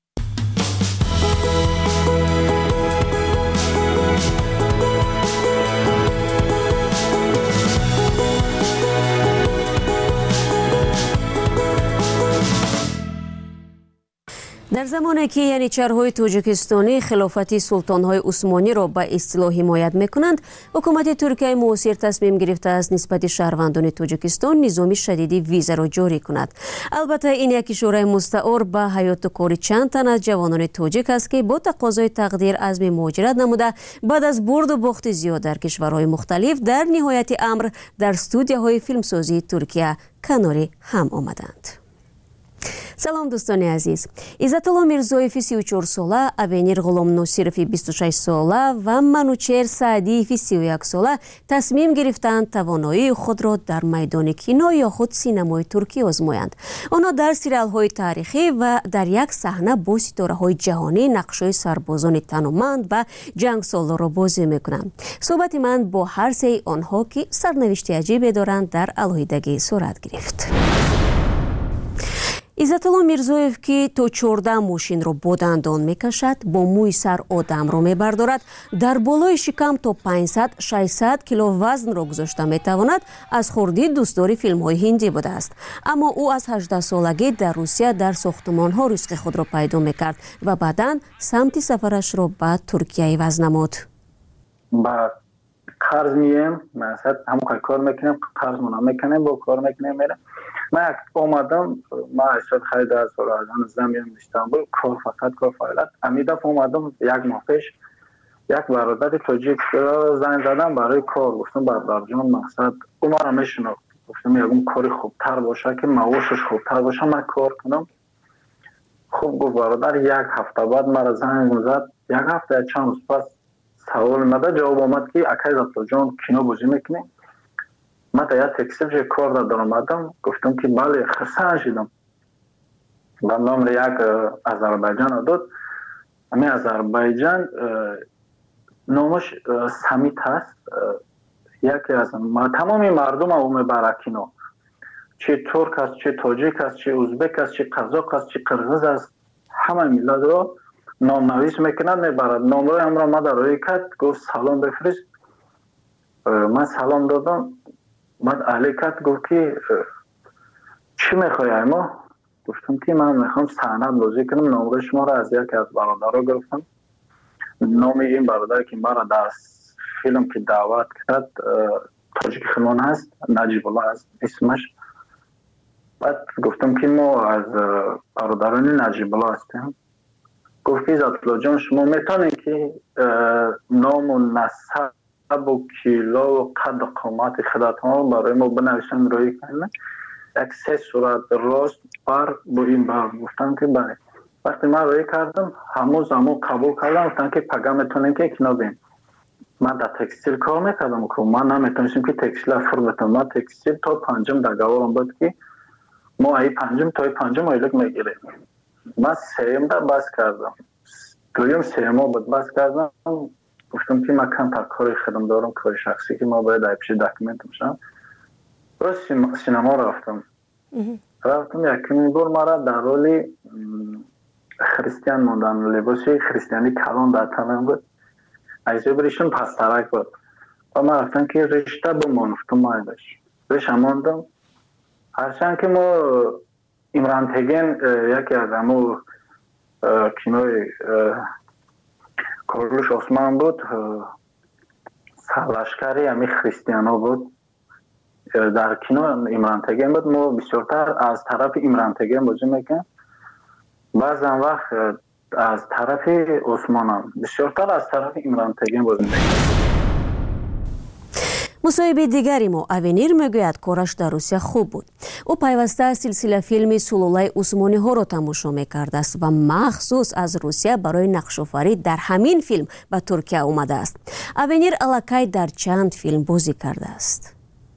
در زمانی که ینیچرهای توجیکستانی خلافت سلطانهای عثمانی را به اصطلاح حمایت میکنند، حکومت ترکیه معاصر تصمیم گرفته است نسبت شهروندان توجیکستان نظام شدید ویزا را جاری کند. البته این یک اشاره مستعار به حیات و کار چند تن از جوانان توجیک است که با تقاضای تقدیر عزم مهاجرت نموده بعد از برد و باخت زیاد در کشورهای مختلف در نهایت امر در استودیوهای فیلمسازی ترکیه کنار هم آمدند. سلام دوستان عزیز. عزتالله میرزویف 34 ساله، ابینیر غلام نوسیرف 26 ساله و منوچهر سعدی 31 ساله تصمیم گرفتند توانایی خود را در میدان کینو یا خود سینمای ترکی آزمایند. آنها در سریال‌های تاریخی و در یک صحنه با ستاره‌های جهانی نقش‌های سربازان تنومند و جنگسالار را بازی می‌کنند. صحبت من با هر سه آنها که سرنوشت عجیبی دارند در علیحدگی صورت گرفت. عزتالله میرزویف که تا 14 ماشین را با دندان میکشد، با موی سر آدم را میبردارد، در بالای شکم تا 500-600 کیلو وزن را گذاشته میتواند، از خردی دوستدار فیلم های هندی بوده است. اما او از 18 سالگی در روسیه در ساختمان ها رزق خود را پیدا میکرد و بعداً سمت سفرش را به ترکیه عوض نمود. با قرض میم، مثلا همون کار میکنیم، قرض مون میکنیم، با کار میکنیم میرم. من اومدم، ما اشتاد خیلی در سالازان زمین استانبول کار فقط کار فعالیت. امی دفعه اومدم یک ماه پیش یک برادر تاجیک زنگ زدم برای کار، گفتم برادر جان مقصد او مرا میشناخت، گفتم یکم کاری خوبتر باشه که معاشش خوبتر باشه من کار کنم. خوب گفت برادر. یک هفته بعد مرا زنگ زد، یک هفته چند روز پس سوال مده جواب آمد که اکای زبطا جان کینو بازی میکنی؟ من تا یک تکسیل کار دارم آمدم، گفتم که بله خسته شدم. و نمره یک آذربایجان داد. همین آذربایجان نامش سمیت هست. یکی از تمامی مردم هم برکینو، چه ترک است، چه تاجیک است، چه ازبک است، چه قزاق است، چه قرغیز است، همه ملت رو نام نویس میکنند میبرد. نامره هم را ما در روی کرد، گفت سلام بفرست. من سلام دادم، بعد علی کرد گفت که چی میخوای اما؟ گفتم که من میخوام صحنه بازی کنم. نامره شما را از یکی از برادرها گرفتم. نام این برادر که مرا در فیلم که دعوت کرد تاجیک خانان هست، نجیب الله هست اسمش. بعد گفتم که ما از برادران نجیب الله هستیم. گفت که عزت الله جان شما میتونید که نام و نسب و کیلو و قد و قامت خودتان برای ما بنویسن روی کنید. یک 3 صورت راست بر با این بر. گفتم که بله. وقتی من روی کردم همون قبول کردم. گفتن که پگه میتونیم که اکنو بیم. من در تکستیل کار میکردم که من نمیتونستم که تکستیل افر بتونم. من تکستیل تا 5 در گوارم بود که ما ای 5 تا 5 ایلک میگیریم. من 3 در بس کردم. دویم 3 بود بس کردم. گفتم که من کم تا کاری خودم دارم، کار شخصی که ما باید پیش داکیومنت بشم. راست سینما رفتم یکی بار مرا در رول خریستیان موندن، لباسی خریستیانی کلان در تنم بود. ایزه بریشون پسترک بود و من رفتم که رشته بمانفتم مایدش رشته ماندم. هرچند که ما امران تگین یکی از همو کینوی کارلوش عثمان بود، سرلشکری همی خریستیانا بود. در کینو امران تگین بود. ما بسیارتر از طرف امران تگین بازی میکنم، بعضا وقت از طرف عثمان هم، بسیارتر از طرف امران تگین بازی میکنم. مصاحبه دیگری ما авенир میگوید کارش در روسیه خوب بود. او پیوسته از سلسله فیلم سلولای عثمانی ها را تماشا میکرده است و مخصوص از روسیه برای نقش‌آفرینی در همین فیلم به ترکیه آمده است. авенир الکی در چند فیلم بازی کرده است.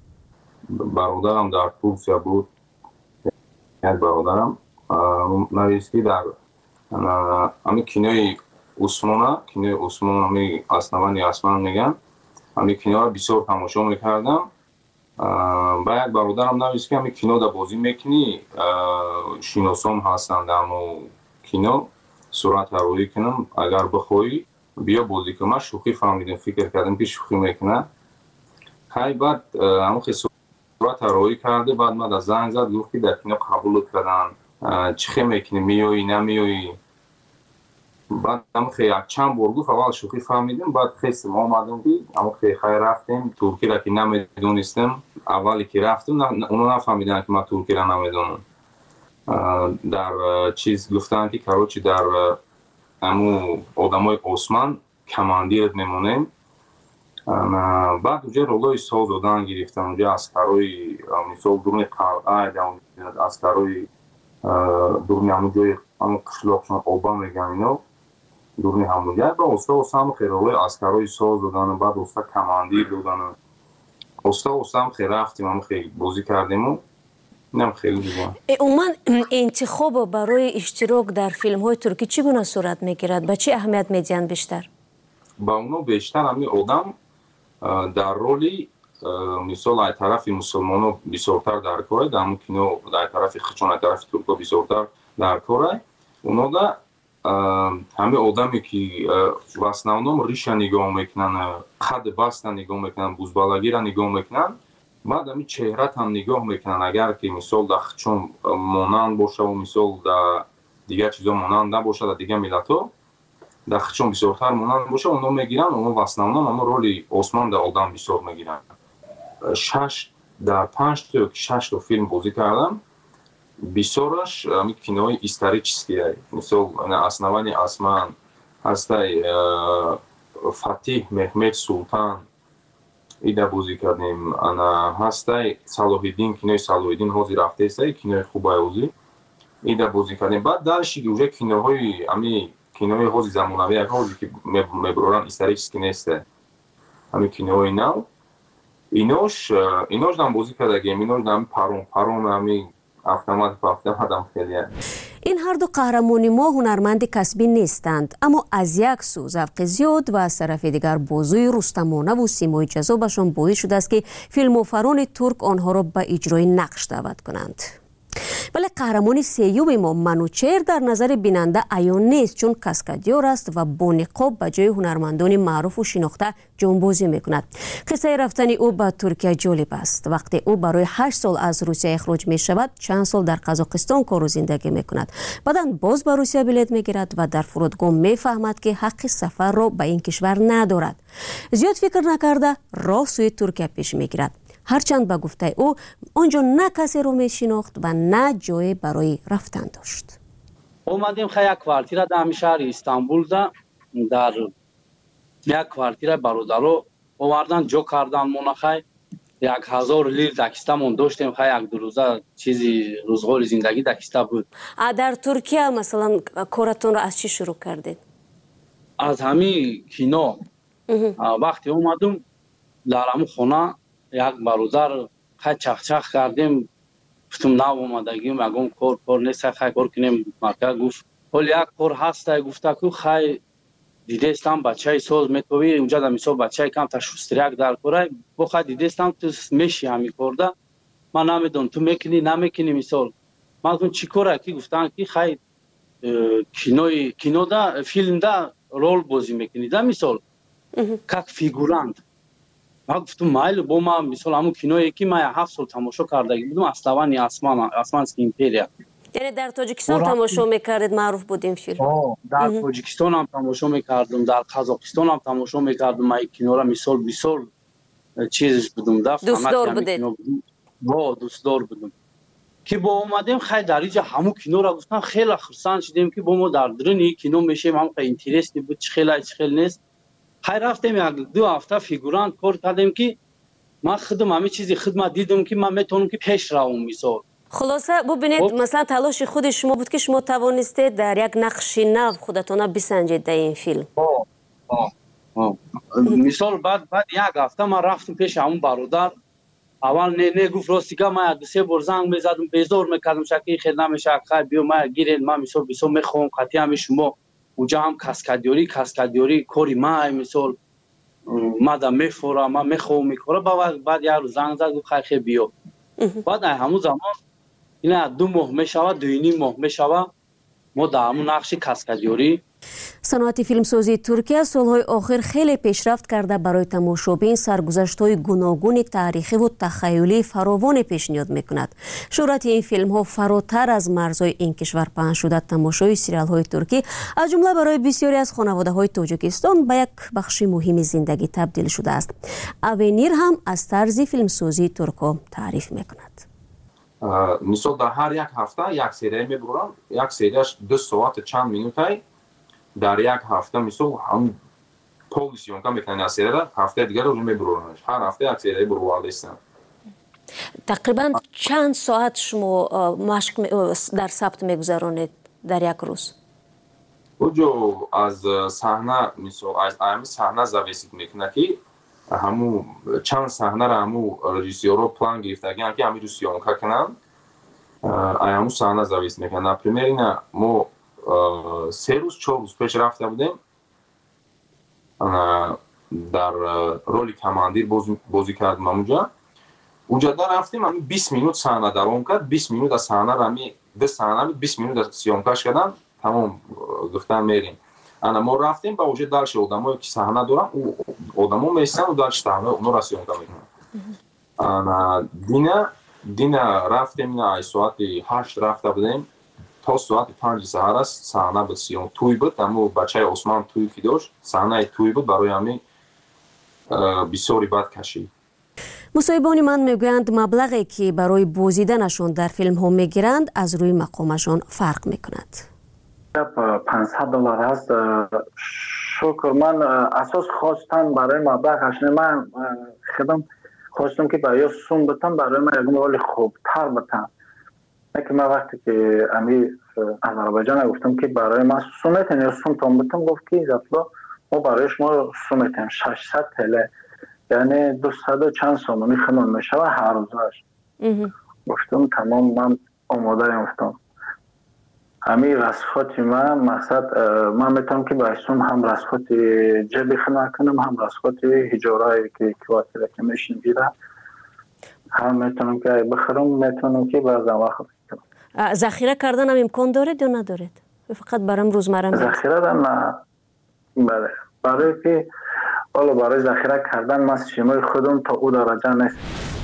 برادرم در ترکیه بود. یک برادرم نویستی در همین کینوی عثمانه، کینوی عثمان همین اسنوانی اسمان میگن، همین کینو بسیار تماشا میکردم. با یک برادرم نویستی که همین کینو در بازی میکنی شیناسام هستند در همون کینو صورت روی کنم، اگر بخوایی بیا بازی کنم. شوخی فهمیدم، فکر کردم که شوخی میکنه. خیلی بعد همون خیلی صورت روی کرده. بعد من در زنگ زد گفت که در کینو قبول کردن، چی میکنی، میایی نمیایی. بعد هم خیلی چند بار گفت اول شوخی فهمیدیم. بعد خیلی ما آمدیم که اما خیلی رفتیم ترکی را که نمیدونستم. اولی که رفتیم اونا نفهمیدن که ما ترکی را نمیدونم. در چیز گفتن که کاروچی در همو آدمای عثمان کماندیر میمونیم. بعد اونجا رولای سال دادن گرفتن. اونجا اسکرای مثال دورنی قلعه اسکرای دورنی همون جای همون قشلاقشان آبا میگن اینا دورنی همون جای با استا هم خیلی رولای اسکرای سال دادن. بعد استا کماندیر دادن. استا هم خیلی رفتیم، هم خیلی بازی کردیم و نم خیلی دیگه. عموما انتخاب برای اشتراک در فیلم های ترکی چگونه صورت میگیرد؟ به چه اهمیت میدین بیشتر؟ با اونو بیشتر همین آدم در رولی مثال از طرف مسلمانو بسیارتر در کاره، در همون کینو در طرف خچون از طرف ترکا بسیارتر در کاره. اونا دا همه آدمی که واسناونام ریشا نگاه میکنن، قد بست نگاه میکنن، بوزبالگی را نگاه میکنن. بعد همین چهرت هم نگاه میکنن. اگر که مثال در خچون مانند باشه و مثال در دیگر چیزا مانند نباشه، در دیگر ملت ها در خچون بسیارتر مانند باشه، اونا میگیرن. اونا واسناونام اما رولی عثمان در آدم بسیار میگیرن. 6 تا فیلم بازی کردم. بسیارش همین کینوی استوریچیسکیه. مثال اسنوانی اسمان هسته، فاتیح محمد سلطان ایده بازی کردیم. انا هسته صلاح‌الدین، کینوی صلاح‌الدین حاضر رفته است، کینوی خوبه اوزی ایده بازی کردیم. بعد درشی اونجا کینوهای همین کینوی حاضر زمانوی یک حاضر که میبرن استوریچیسکی نیست. همین کینوی نو اینوش دام بازی کرده گیم. اینوش دام پارون همین автомат هم خیلیه. این هر دو قهرمان ما هنرمند کسبی نیستند، اما از یک سو ذوق زیاد و از طرف دیگر بازوی رستمانه و سیمای جذابشان باعث شده است که فیلموفران ترک آنها را به اجرای نقش دعوت کنند. ولی قهرمان سیوم ما منوچهر در نظر بیننده عیان نیست، چون کاسکادیور است و با نقاب به جای هنرمندان معروف و شناخته جانبازی میکند. قصه رفتن او به ترکیه جالب است. وقتی او برای 8 سال از روسیه اخراج می شود، چند سال در قزاقستان کار و زندگی میکند. بعداً باز به روسیه بلیط میگیرد و در فرودگاه میفهمد که حق سفر را به این کشور ندارد. زیاد فکر نکرده راه سوی ترکیه پیش میگیرد. هرچند به گفته او آنجا نه کسی رو می شناخت و نه جای برای رفتن داشت. اومدیم خیلی یک کوارتیر در شهر استانبول در یک کوارتیر برادرو آوردن جو کردن مون خیلی 1000 لیر دکسته مون داشتیم. خیلی یک دو روزه چیزی روزگار زندگی دکسته بود. در ترکیه مثلا کارتون را از چی شروع کردید؟ از همین کینو. وقتی اومدم در همون خونه یک برادر خیلی چخچخ کردیم، گفتم نو اومدگیم اگم کار نیست، خیلی کار کنیم. مرکز گفت ولی یک کار هست، گفته که خیلی دیده استم بچه ساز میتوی اونجا در مثال بچه کم تا شستریک در کاره با خیلی دیده استم تو میشی همی کرده. من نمیدونم تو میکنی نمیکنی. مثال من گفتم چی کاره که گفتن که خیلی کینو دا فیلم دا رول بازی میکنی دا مثال کک فیگورانت. من گفتم مایل با ما مثلا همون کینویی که من 7 سال تماشا کرده بودم، اسلوانی آسمانسکی ایمپریا. یعنی در تاجیکستان تماشا میکردید؟ معروف بود این فیلم؟ در تاجیکستان هم تماشا میکردم، در قزاقستان هم تماشا میکردم. من کینو را مثال چیزش بودم، دوستدار بودید؟ دوستدار بودم که با اومدیم خیلی در اینجا همون کینو را گفتن خیلی خرسند شدیم که با ما در درنی کینو میشیم. هم خیلی اینترستی بود، خیلی نیست. خیلی رفتیم یک 2 هفته فیگورانت کار کردیم که من خودم همه چیزی خدمت دیدم که من میتونم که پیش روم. مثال خلاصه ببینید مثلا تلاش خود شما بود که شما توانستید در یک نقش نو خودتون بسنجید در این فیلم. مثال بعد یک هفته من رفتم پیش همون برادر. اول نه گفت راستی که من 2-3 بار زنگ میزدم، بیزار میکردم شکی خیلی نمیشه، خیلی بیو من گیرید من مثال میخوام خطی همه شما اونجا هم کاسکادیوری کوری ما مثال مادام میفورا ما میخوام میکره. بعد یارو زنگ زد گفت خیلی بیو. بعد همون زمان اینا 2 ماه میشود 2.5 ماه میشود ما در همون نقش کاسکادیوری. صنعت فیلمسازی ترکیه سالهای آخر خیلی پیشرفت کرده. برای تماشابین سرگذشت‌های گوناگون تاریخی و تخیلی فراوان پیشنهاد میکند. شهرت این فیلم ها فراتر از مرزهای این کشور پهن شده. تماشای سریال های ترکی از جمله برای بسیاری از خانواده های تاجیکستان به یک بخش مهم زندگی تبدیل شده است. اونیر هم از طرز فیلمسازی ترکا تعریف میکند. مثلا در هر یک هفته یک سری میبرم، یک سریش 2 ساعت چند مینوتی. در یک هفته مثلا هم پوزیشن کم میکنن از سری هفته دیگر رو میبرونش. هر هفته یک سری برواله هستن. تقریبا چند ساعت شما مشق در ثبت میگذرونید در یک روز؟ اوجو از صحنه مثلا از امی صحنه زاویسید میکنه که همو چند صحنه را همو رژیسورو پلان گرفتگی که همی رو سیونکا کنن همو صحنه زاویس میکنن. نپریمیر اینا ما 3 روز 4 روز پیش رفته بودیم در رولی کماندیر بازی کردیم. اونجا در رفتیم همی 20 مینوت صحنه دوام کرد. 20 مینوت از صحنه را همی 2 صحنه 20 مینوت از سیونکاش کردن تمام گفتن میریم. انا ما رفتیم با وجود دالش آدمایی که صحنه دارن او آدما میستن و دالش صحنه اونو را سیونکا میکنن. انا دینا رفتیم نه ساعت 8 رفته بودیم تا ساعت 5 سحر است صحنه بود سیون توی بود. اما بچه عثمان توی که داشت صحنه توی بود برای همین بسیاری بد کشید. مصاحبان من میگویند مبلغی که برای بازیدنشان در فیلم ها میگیرند از روی مقامشان فرق میکند. $500 هست. شکر من اساس خواستم برای مبلغش. من خودم خواستم که برای سوم بتم برای من یک مقال خوبتر بتم. که من وقتی که امی از آذربایجان گفتم که برای من سومتن یا سوم تام بتم، گفت که زفلا ما برای شما سومتن 600 تله یعنی 200 چند سومونی خنون میشه و هر روزش. گفتم تمام من آماده گفتم. همین رسخات من مقصد من میتونم که باشم هم رسخات جبی خنا کنم هم رسخات هجارایی که کواتر که میشن بیره هم میتونم که بخرم میتونم که بعضا وقت کنم. ذخیره کردن هم امکان دارد یا ندارد؟ فقط برام روزمره ذخیره نه. بله برای که حالا برای ذخیره کردن من شیمای خودم تا او درجه نیست.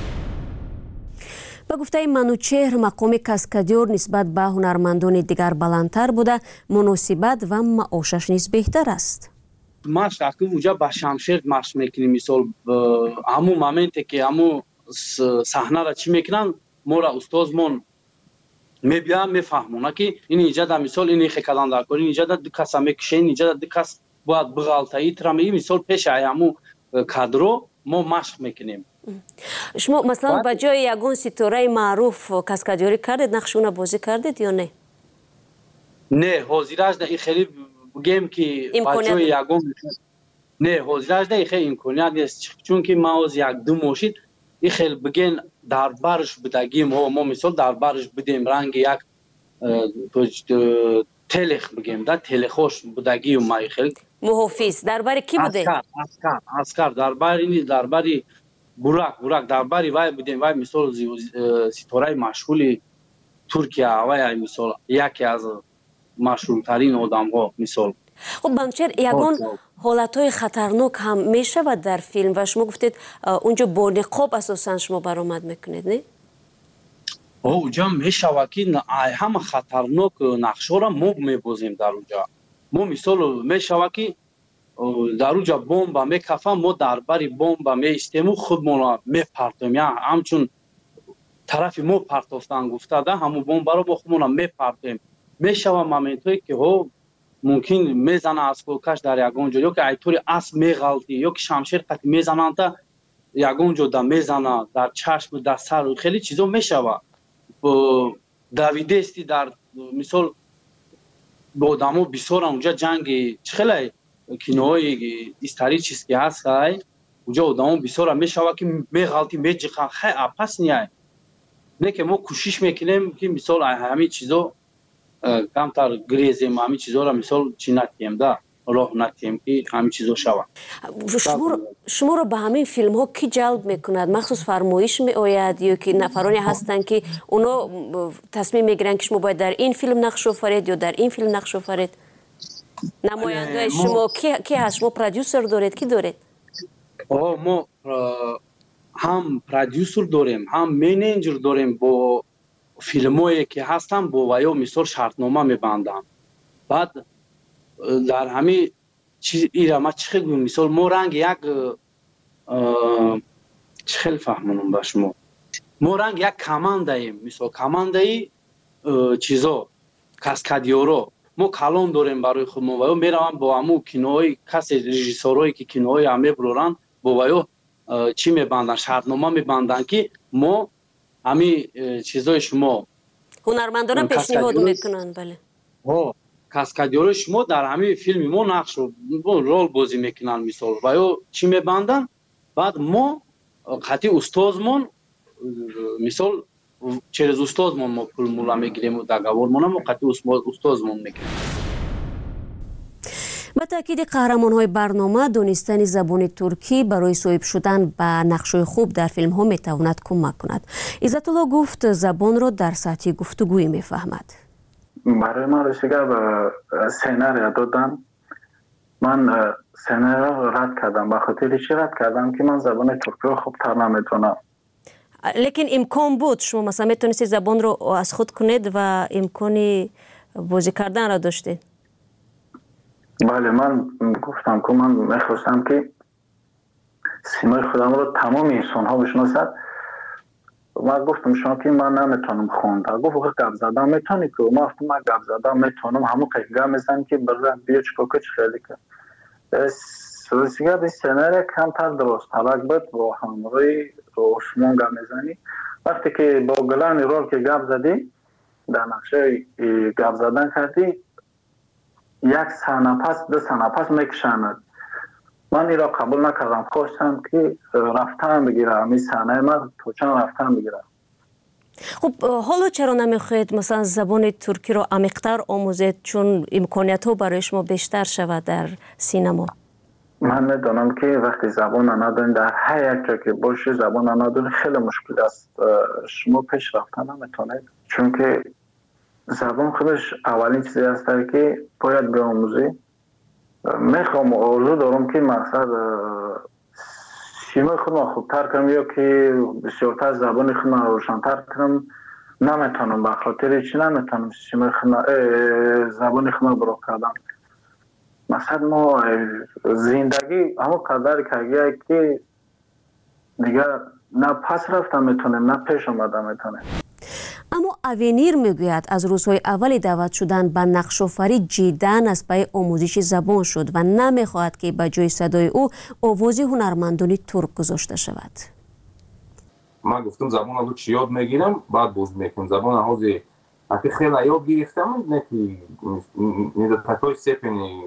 با گفته منوچهر مقام کاسکادیور نسبت به هنرمندان دیگر بلندتر بوده، مناسبت و معاشش نیز بهتر است. ماش که اونجا با شمشیر ماش میکنیم مثال همون مومنتی که همون صحنه را چی میکنن ما را استادمون میبینن میفهمونه که این اینجا در مثال این خکلان در کنی اینجا در دو کس میکشین اینجا در دو کس باید بغالتایی ترمی مثال پیش همون کادرو ما مشق میکنیم. شما مثلا با جای یگون ستاره معروف کاسکادیوری کردید نقشونه بازی کردید یا نه؟ نه حاضرش نه این خیلی بگیم که با جای یگون نه حاضرش نه این خیلی امکانیت نیست چون که ما از یک دو ماشید این خیلی بگین در برش بدگیم ما مثال در برش بدیم رنگ یک تلخ بگیم در تلخوش بدگیم ما خیلی محافظ درباره کی بوده؟ اسکر درباره براک درباره وای بودیم وای مثال ستاره مشهوری ترکیه وای مثال یکی از مشهورترین آدم‌ها مثال. خب بمچر یگان حالت‌های خطرناک هم میشود در فیلم و شما گفتید اونجا با نقاب اساساً شما برآمد میکنید نه؟ اونجا میشود که همه خطرناک نقش‌ها را ما میبازیم در اونجا. ما مثال میشود که در اونجا بمب میکفم ما درباره بمب میستیم خودمون را میپرتیم یا همچون طرف ما پرتافتن گفته ده همون بمب را با خودمون را میپرتیم. میشود مومنتایی که ممکن میزنه از کوکش در یگان جا یا که ایطوری اسب میغلطی یا که شمشیر قطع میزنن تا یگان جا در میزنه در چشم در سر خیلی چیزا میشود. دویدستی در مثال با آدمو بسیار اونجا جنگ خیلی کینوهای استاری چیز که هست اونجا آدمو بسیار میشود که میغلطی میجخن خیلی اپس نیه نه که ما کوشش میکنیم که مثال همه چیزا کمتر گریزیم همه چیزا را مثال چی نتیم ده راه نتیم که همه چیزا شود. شما رو به همین فیلم ها کی جلب میکند؟ مخصوص فرمایش می آید یا که نفرانی هستند که اونا تصمیم میگیرن که شما باید در این فیلم نقش آفرید یا در این فیلم نقش آفرید؟ نماینده شما کی هست؟ شما پرودیوسر دارید کی دارید؟ ما هم پرودیوسر داریم هم منیجر داریم با فیلمایی که هستن با ویا مثال شرطنامه میبندن بعد در همه چیز ایرا ما چه گویم مثال ما رنگ یک چه فهمونم با شما ما رنگ یک کمانداییم مثال کماندایی چیزا کاسکادیورو ما کلان داریم برای خودمون ویا میروم با همو کینوهای کسی رژیسورایی که کینوهای همه برورن با ویا چی میبندن شرطنامه میبندن که ما همین چیزای شما هنرمندان پیشنهاد میکنن بله کاسکادیور شما در همین فیلم ما نقش رول بازی میکنن مثال و یا چی میبندن بعد ما خاطی استادمون مثال چرز استادمون ما پول مولا میگیریم و دغاورمون ما خاطی استادمون میگیریم. با تاکید قهرمان‌های برنامه دانستن زبان ترکی برای صاحب شدن به نقش‌های خوب در فیلم‌ها می‌تواند کمک کند. عزت الله گفت زبان را در سطح گفتگویی می‌فهمد. برای من رسیده به سیناریا دادن من سیناریا رد کردم به خاطر چی رد کردم که من زبان ترکی را خوب تر نمی‌تونم. لیکن امکان بود شما مثلا میتونستید زبان رو از خود کنید و امکانی بازی کردن را داشتید. بله من گفتم که من میخواستم که سیمای خودم رو تمام انسان ها بشناسد. من گفتم شما که من نمیتونم خوندم. گفت گپ زدن میتونی که ما گفتم من گپ زدن میتونم همون قیقه میزنم که برای بیا چکوکچ خیلی که سوزیگه به سیناریا کمتر درست حلاک بود با همروی رو شما گپ میزنی وقتی که با گلانی رول که گپ زدی در نقشه گپ زدن کردی یک سنه پس دو سنه پس میکشند من این را قبول نکردم خواستم که رفتن بگیرم این سنه من تو چند رفتن بگیرم خب حالا چرا نمیخواید مثلا زبان ترکی رو عمیق‌تر آموزید چون امکانیت ها برای شما بیشتر شود در سینما؟ من میدونم که وقتی زبان ندارین در هر یک جا که باشه زبان ندارین خیلی مشکل است، شما پیش رفتن نمیتونید، چون که زبان خودش اولین چیزی است که باید بیاموزی. میخوام آرزو دارم که مقصد سیمای خودم خوبتر کنم یا که بسیارتر زبان خودم روشن‌تر کنم، نمیتونم به خاطر چی نمیتونم سیمای زبان خودم برو کردم. مثلا ما زندگی همون قدر که دیگه نه پس رفتم میتونم نه پیش آمدم میتونم. اما اونیر میگوید از روزهای اول دعوت شدن به نقش‌آفری جداً از پای آموزش زبان شد و نمیخواهد که به جای صدای او آواز هنرمندان ترک گذاشته شود. من گفتم زبان رو چی یاد میگیرم بعد باز میکنم زبان حوزه اگه خیلی یاد گرفتم نکی تکای سپنی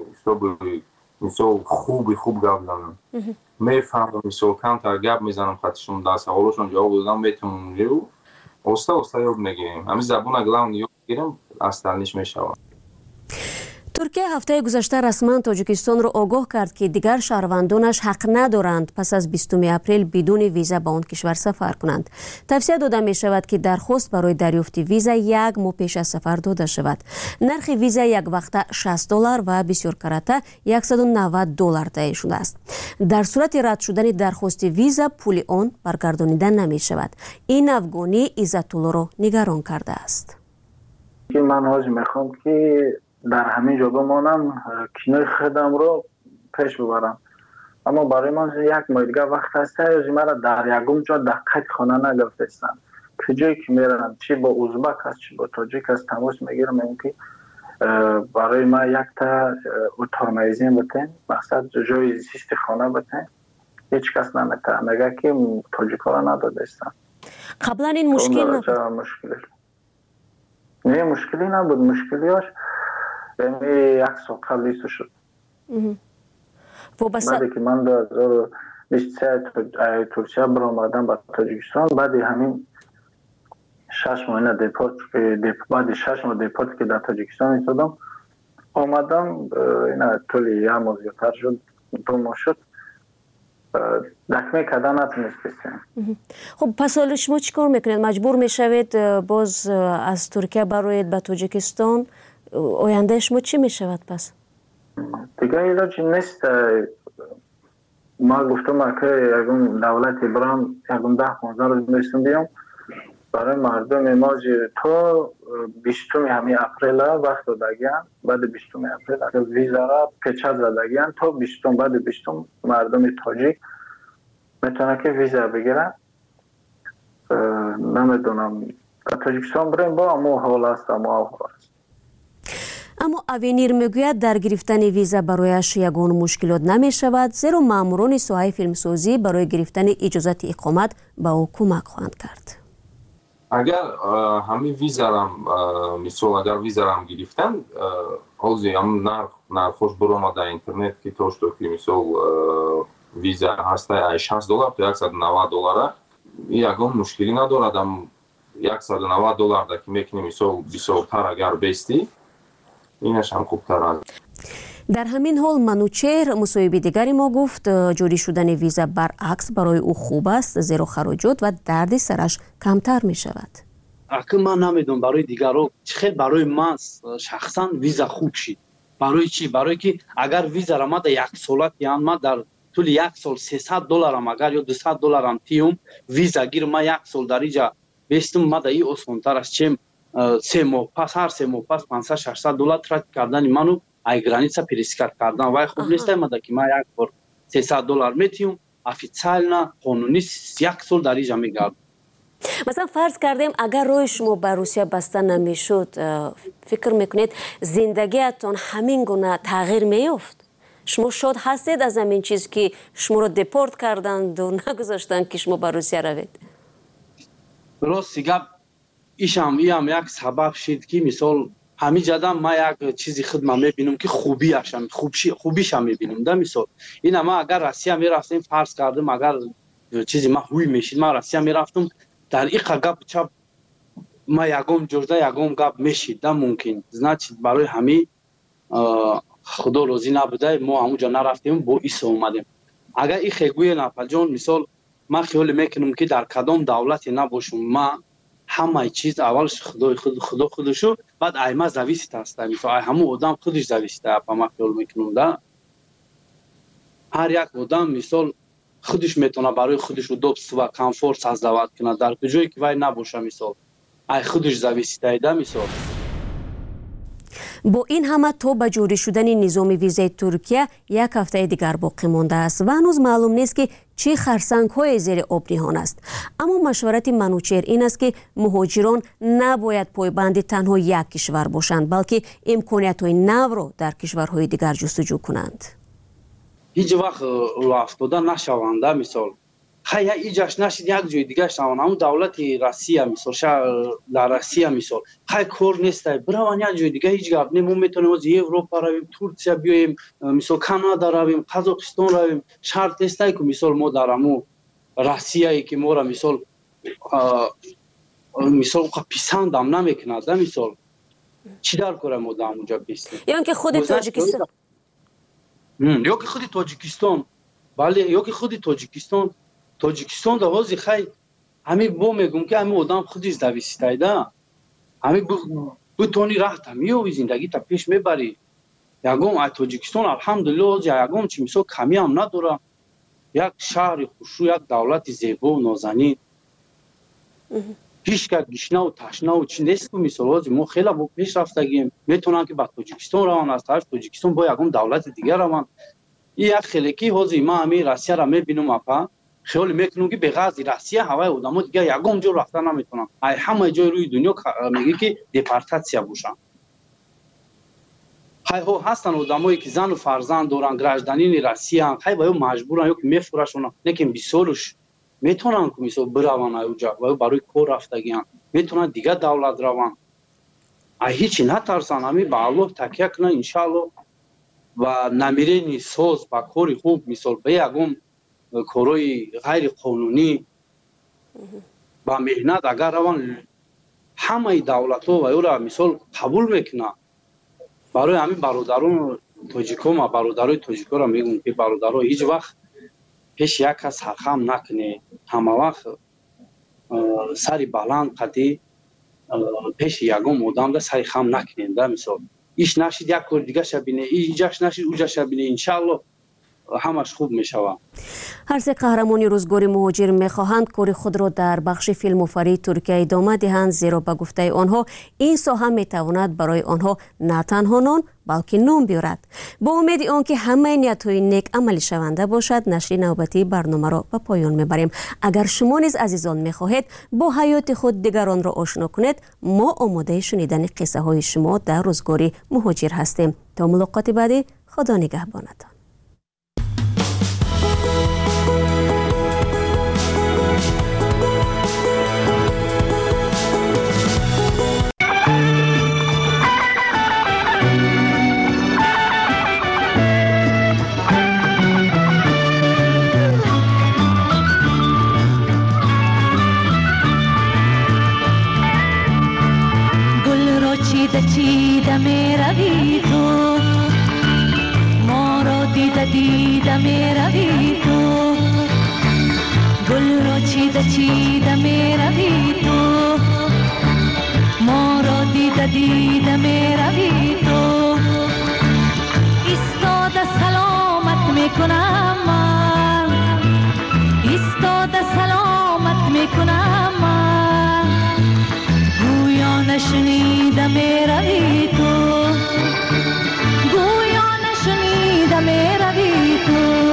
مثل خوب گفتم میفهمم مثل کم تا گپ میزنم خاطرشون در سوالشون جواب دادم میتونم رو اوستا یاد میگیریم. همین زبان اگه یاد گیرم اصلش میشوم. ترکیه هفته گذشته رسما تاجیکستان را آگاه کرد که دیگر شهروندانش حق ندارند پس از 20 اپریل بدون ویزا به آن کشور سفر کنند. توصیه داده می شود که درخواست برای دریافت ویزا یک ماه پیش از سفر داده شود. نرخ ویزا یک وقته $60 و بسیار کرته $190 تعیین شده است. در صورت رد شدن درخواست ویزا پول آن برگردانیده نمی شود. این افغانی عزت الله را نگران کرده است. من حاج میخوام که در همین جا بمانم، کینای خودم رو پیش ببرم، اما برای من یک ماه دیگه وقت هست یا مرا در یکم جا دقیق خانه نگرفتم که جایی که میرم چی با ازبک هست چی با تاجیک هست تماس میگیرم این که برای ما یک تا اتاق میزین بتین مقصد جای زیست خانه بتین هیچ کس نمیتونه مگه که تاجیک ها را نداده استم. قبلا این مشکل نبود؟ نه مشکلی نبود، مشکلیاش یعنی یک سال قبل ایستو شد. بعدی که من 2023 ترکیه برآمدم به تاجیکستان، بعد همین 6 ماه بعد 6 ماه دیپورت که در تاجیکستان ایستادم آمدم، این طول یک ماه زیادتر شد، 2 ماه شد، دکمه کردن نتونستیم. خب پس حالا شما چیکار میکنید؟ مجبور میشوید باز از ترکیه برایید به تاجیکستان؟ آینده شما چی میشود پس؟ دیگه علاجی نیست. ما گفتم که یکم دولتی برام یکم 10-15 روز میرسیم بیام برای مردم ماجی تا 20 همین اپریل وقت دادگیان، بعد 20 اپریل ویزا را پیچه زدگیان تا 20 بعد 20 مردم تاجیک میتونه که ویزا بگیرن. نمیدونم تاجیکستان بریم با اما حال است اما اونیر میگوید در گرفتن ویزا برایش یگان مشکلات نمی شود، زیرا ماموران ساحه فیلمسازی برای گرفتن اجازت اقامت به او کمک خواهند کرد. اگر همین ویزا اگر ویزا هم گرفتن حاضی هم نرخوش برآمد در اینترنت که توش تو که مثل ویزا هسته $60 تا $190 یگان مشکلی ندارد. هم $190 در که میکنی مثل بسیارتر اگر بیستی اینش هم خوبتر است. در همین حال منوچهر مصاحبه دیگری ما گفت جاری شدن ویزا برعکس برای او خوب است، زیرا خراجات و درد سرش کمتر می شود. اگه من نمیدونم برای دیگران خیلی برای من شخصا ویزا خوب شد. برای چی؟ برای که اگر ویزا را ما در یک سالت یعنی ما در طول یک سال $300 هم اگر یا $200 هم تیم ویزا گیر ما یک سال در اینجا بیستم ما در این آسانتر است چیم 3 ماه پس هر 3 ماه پس $500-600 ترک کردن منو ای گرانیسا پریسکار کردن وای خوب نیست مده که ما یک بار $300 میتیم افیциально قانونی 1 سال در اینجا میگردم. مثلا فرض کردیم اگر روی شما به روسیه بسته نمیشد، فکر میکنید زندگیتون همین گونه تغییر میافت؟ شما شاد هستید از همین چیز که شما رو دیپورت کردند و نگذاشتند که شما به روسیه روید؟ راست گپ ایشم یک سبب شد که مثال همین جدا ما یک چیزی خدمت میبینم که خوبیش هم میبینم. در مثال این ما اگر روسیه میرفتیم فرض کردم اگر چیزی ما هوی میشید ما روسیه میرفتم در این گپ چپ ما یگم جرده یگم گپ میشیدم ممکن значит برای همین خدا روزی نبوده ما همونجا نرفتیم با ایسا اومدیم. اگر این خیگوی نپجان مثال من خیال میکنم که در کدام دولتی نباشم ما همه چیز اولش خدا خودشو بعد ایما زویست هست مثال همون آدم خودش زویسته ما خیال میکنم ده هر یک آدم مثال خودش میتونه برای خودش رو دوست و کامفورت سازد کنه در کجایی که وای نباشه مثال ای خودش زویسته ده مثال. با این همه تا به جوری شدن نظام ویزای ترکیه یک هفته دیگر باقی مانده است و هنوز معلوم نیست که چه خرسنگ های زیر آب نهان است. اما مشورت منوچهر این است که مهاجران نباید پایبند تنها یک کشور باشند بلکه امکانیت های نو را در کشورهای دیگر جستجو کنند. هیچ وقت رو افتاده نشونده مثال خیلی ایجاش نشید یک جای دیگه شوند همون دولت روسیه مثال در روسیه مثال خیلی کار نیسته برای یک جای دیگه هیچ گپ نیم میتونیم از اروپا رویم ترکیه بیایم مثال کانادا رویم قزاقستان رویم شرط نیسته که مثال ما در همون روسیه که ما را مثال پسند هم نمیکند مثال چی در کاره ما در اونجا بیستیم یا که خود تاجیکستان یا که خود تاجیکستان بله یا که خود تاجیکستان در حوزه خیلی همین با میگم که همین آدم خودش دویسته ده همین بتونی رخت همیو زندگی تا پیش میبری یکم تاجیکستان الحمدلله یکم چی مثال کمی هم نداره یک شهر خوشو یک دولت زیبا و نازنین پیش که گشنه و تشنه و چی نیست که مثال ما خیلی با پیش رفتگیم میتونن که با تاجیکستان روان از طرف تاجیکستان با یکم دولت دیگر روان این یک خیلکی حوزه ما همین روسیه را میبینم اپا خیال میکنم که به غرض روسیه هوای آدم‌ها دیگه یگم جا رفتن نمیتونن ای همه جای روی دنیا میگه که دپارتاسیا باشن ها هستن آدمایی که زن و فرزند دارن گراجدانین روسیه ان خیلی باید مجبورن یا که میفروشن لیکن 20 سالش میتونن که مثلا بروان اونجا و برای کار رفتگیان میتونن دیگه دولت روان ای هیچ نترسن همین به الله تکیه کنن ان شاء الله و نمیرین ساز با کاری خوب مثال به یگم کارهای غیر قانونی با مهنت اگر روان همه دولت ها و او را مثال قبول میکنه برای همین برادران تاجیکا ما برادرای تاجیکا را میگم که برادرها هیچ وقت پیش یک کس سرخم نکنه همه وقت سری بلند قدی پیش یگم آدم را سری خم نکنین ده مثال ایش نشید یک کار دیگه شبینه ایجاش نشید اوجا شبینه انشالله همش خوب میشود. هر سه قهرمانی روزگار مهاجر میخواهند کار خود را در بخش فیلم‌آفرینی ترکیه ادامه دهند زیرا به گفته آنها این ساحه میتواند برای آنها نه تنها نان بلکه نام بیارد. با امید آنکه همه نیت‌های نیک عملی شونده باشد نشر نوبتی برنامه را به پایان میبریم. اگر شما نیز عزیزان میخواهید با حیات خود دیگران را آشنا کنید ما آماده شنیدن قصه های شما در روزگار مهاجر هستیم. تا ملاقات بعدی خدا نگهبانتان. چیده می روی تو ما را دیده می روی تو گل را چیده می روی تو ما را دیده می روی تو ایستاده سلامت می کنم من ایستاده سلامت می کنم من گویا نشنیده می روی تو گویا نشنیده می روی تو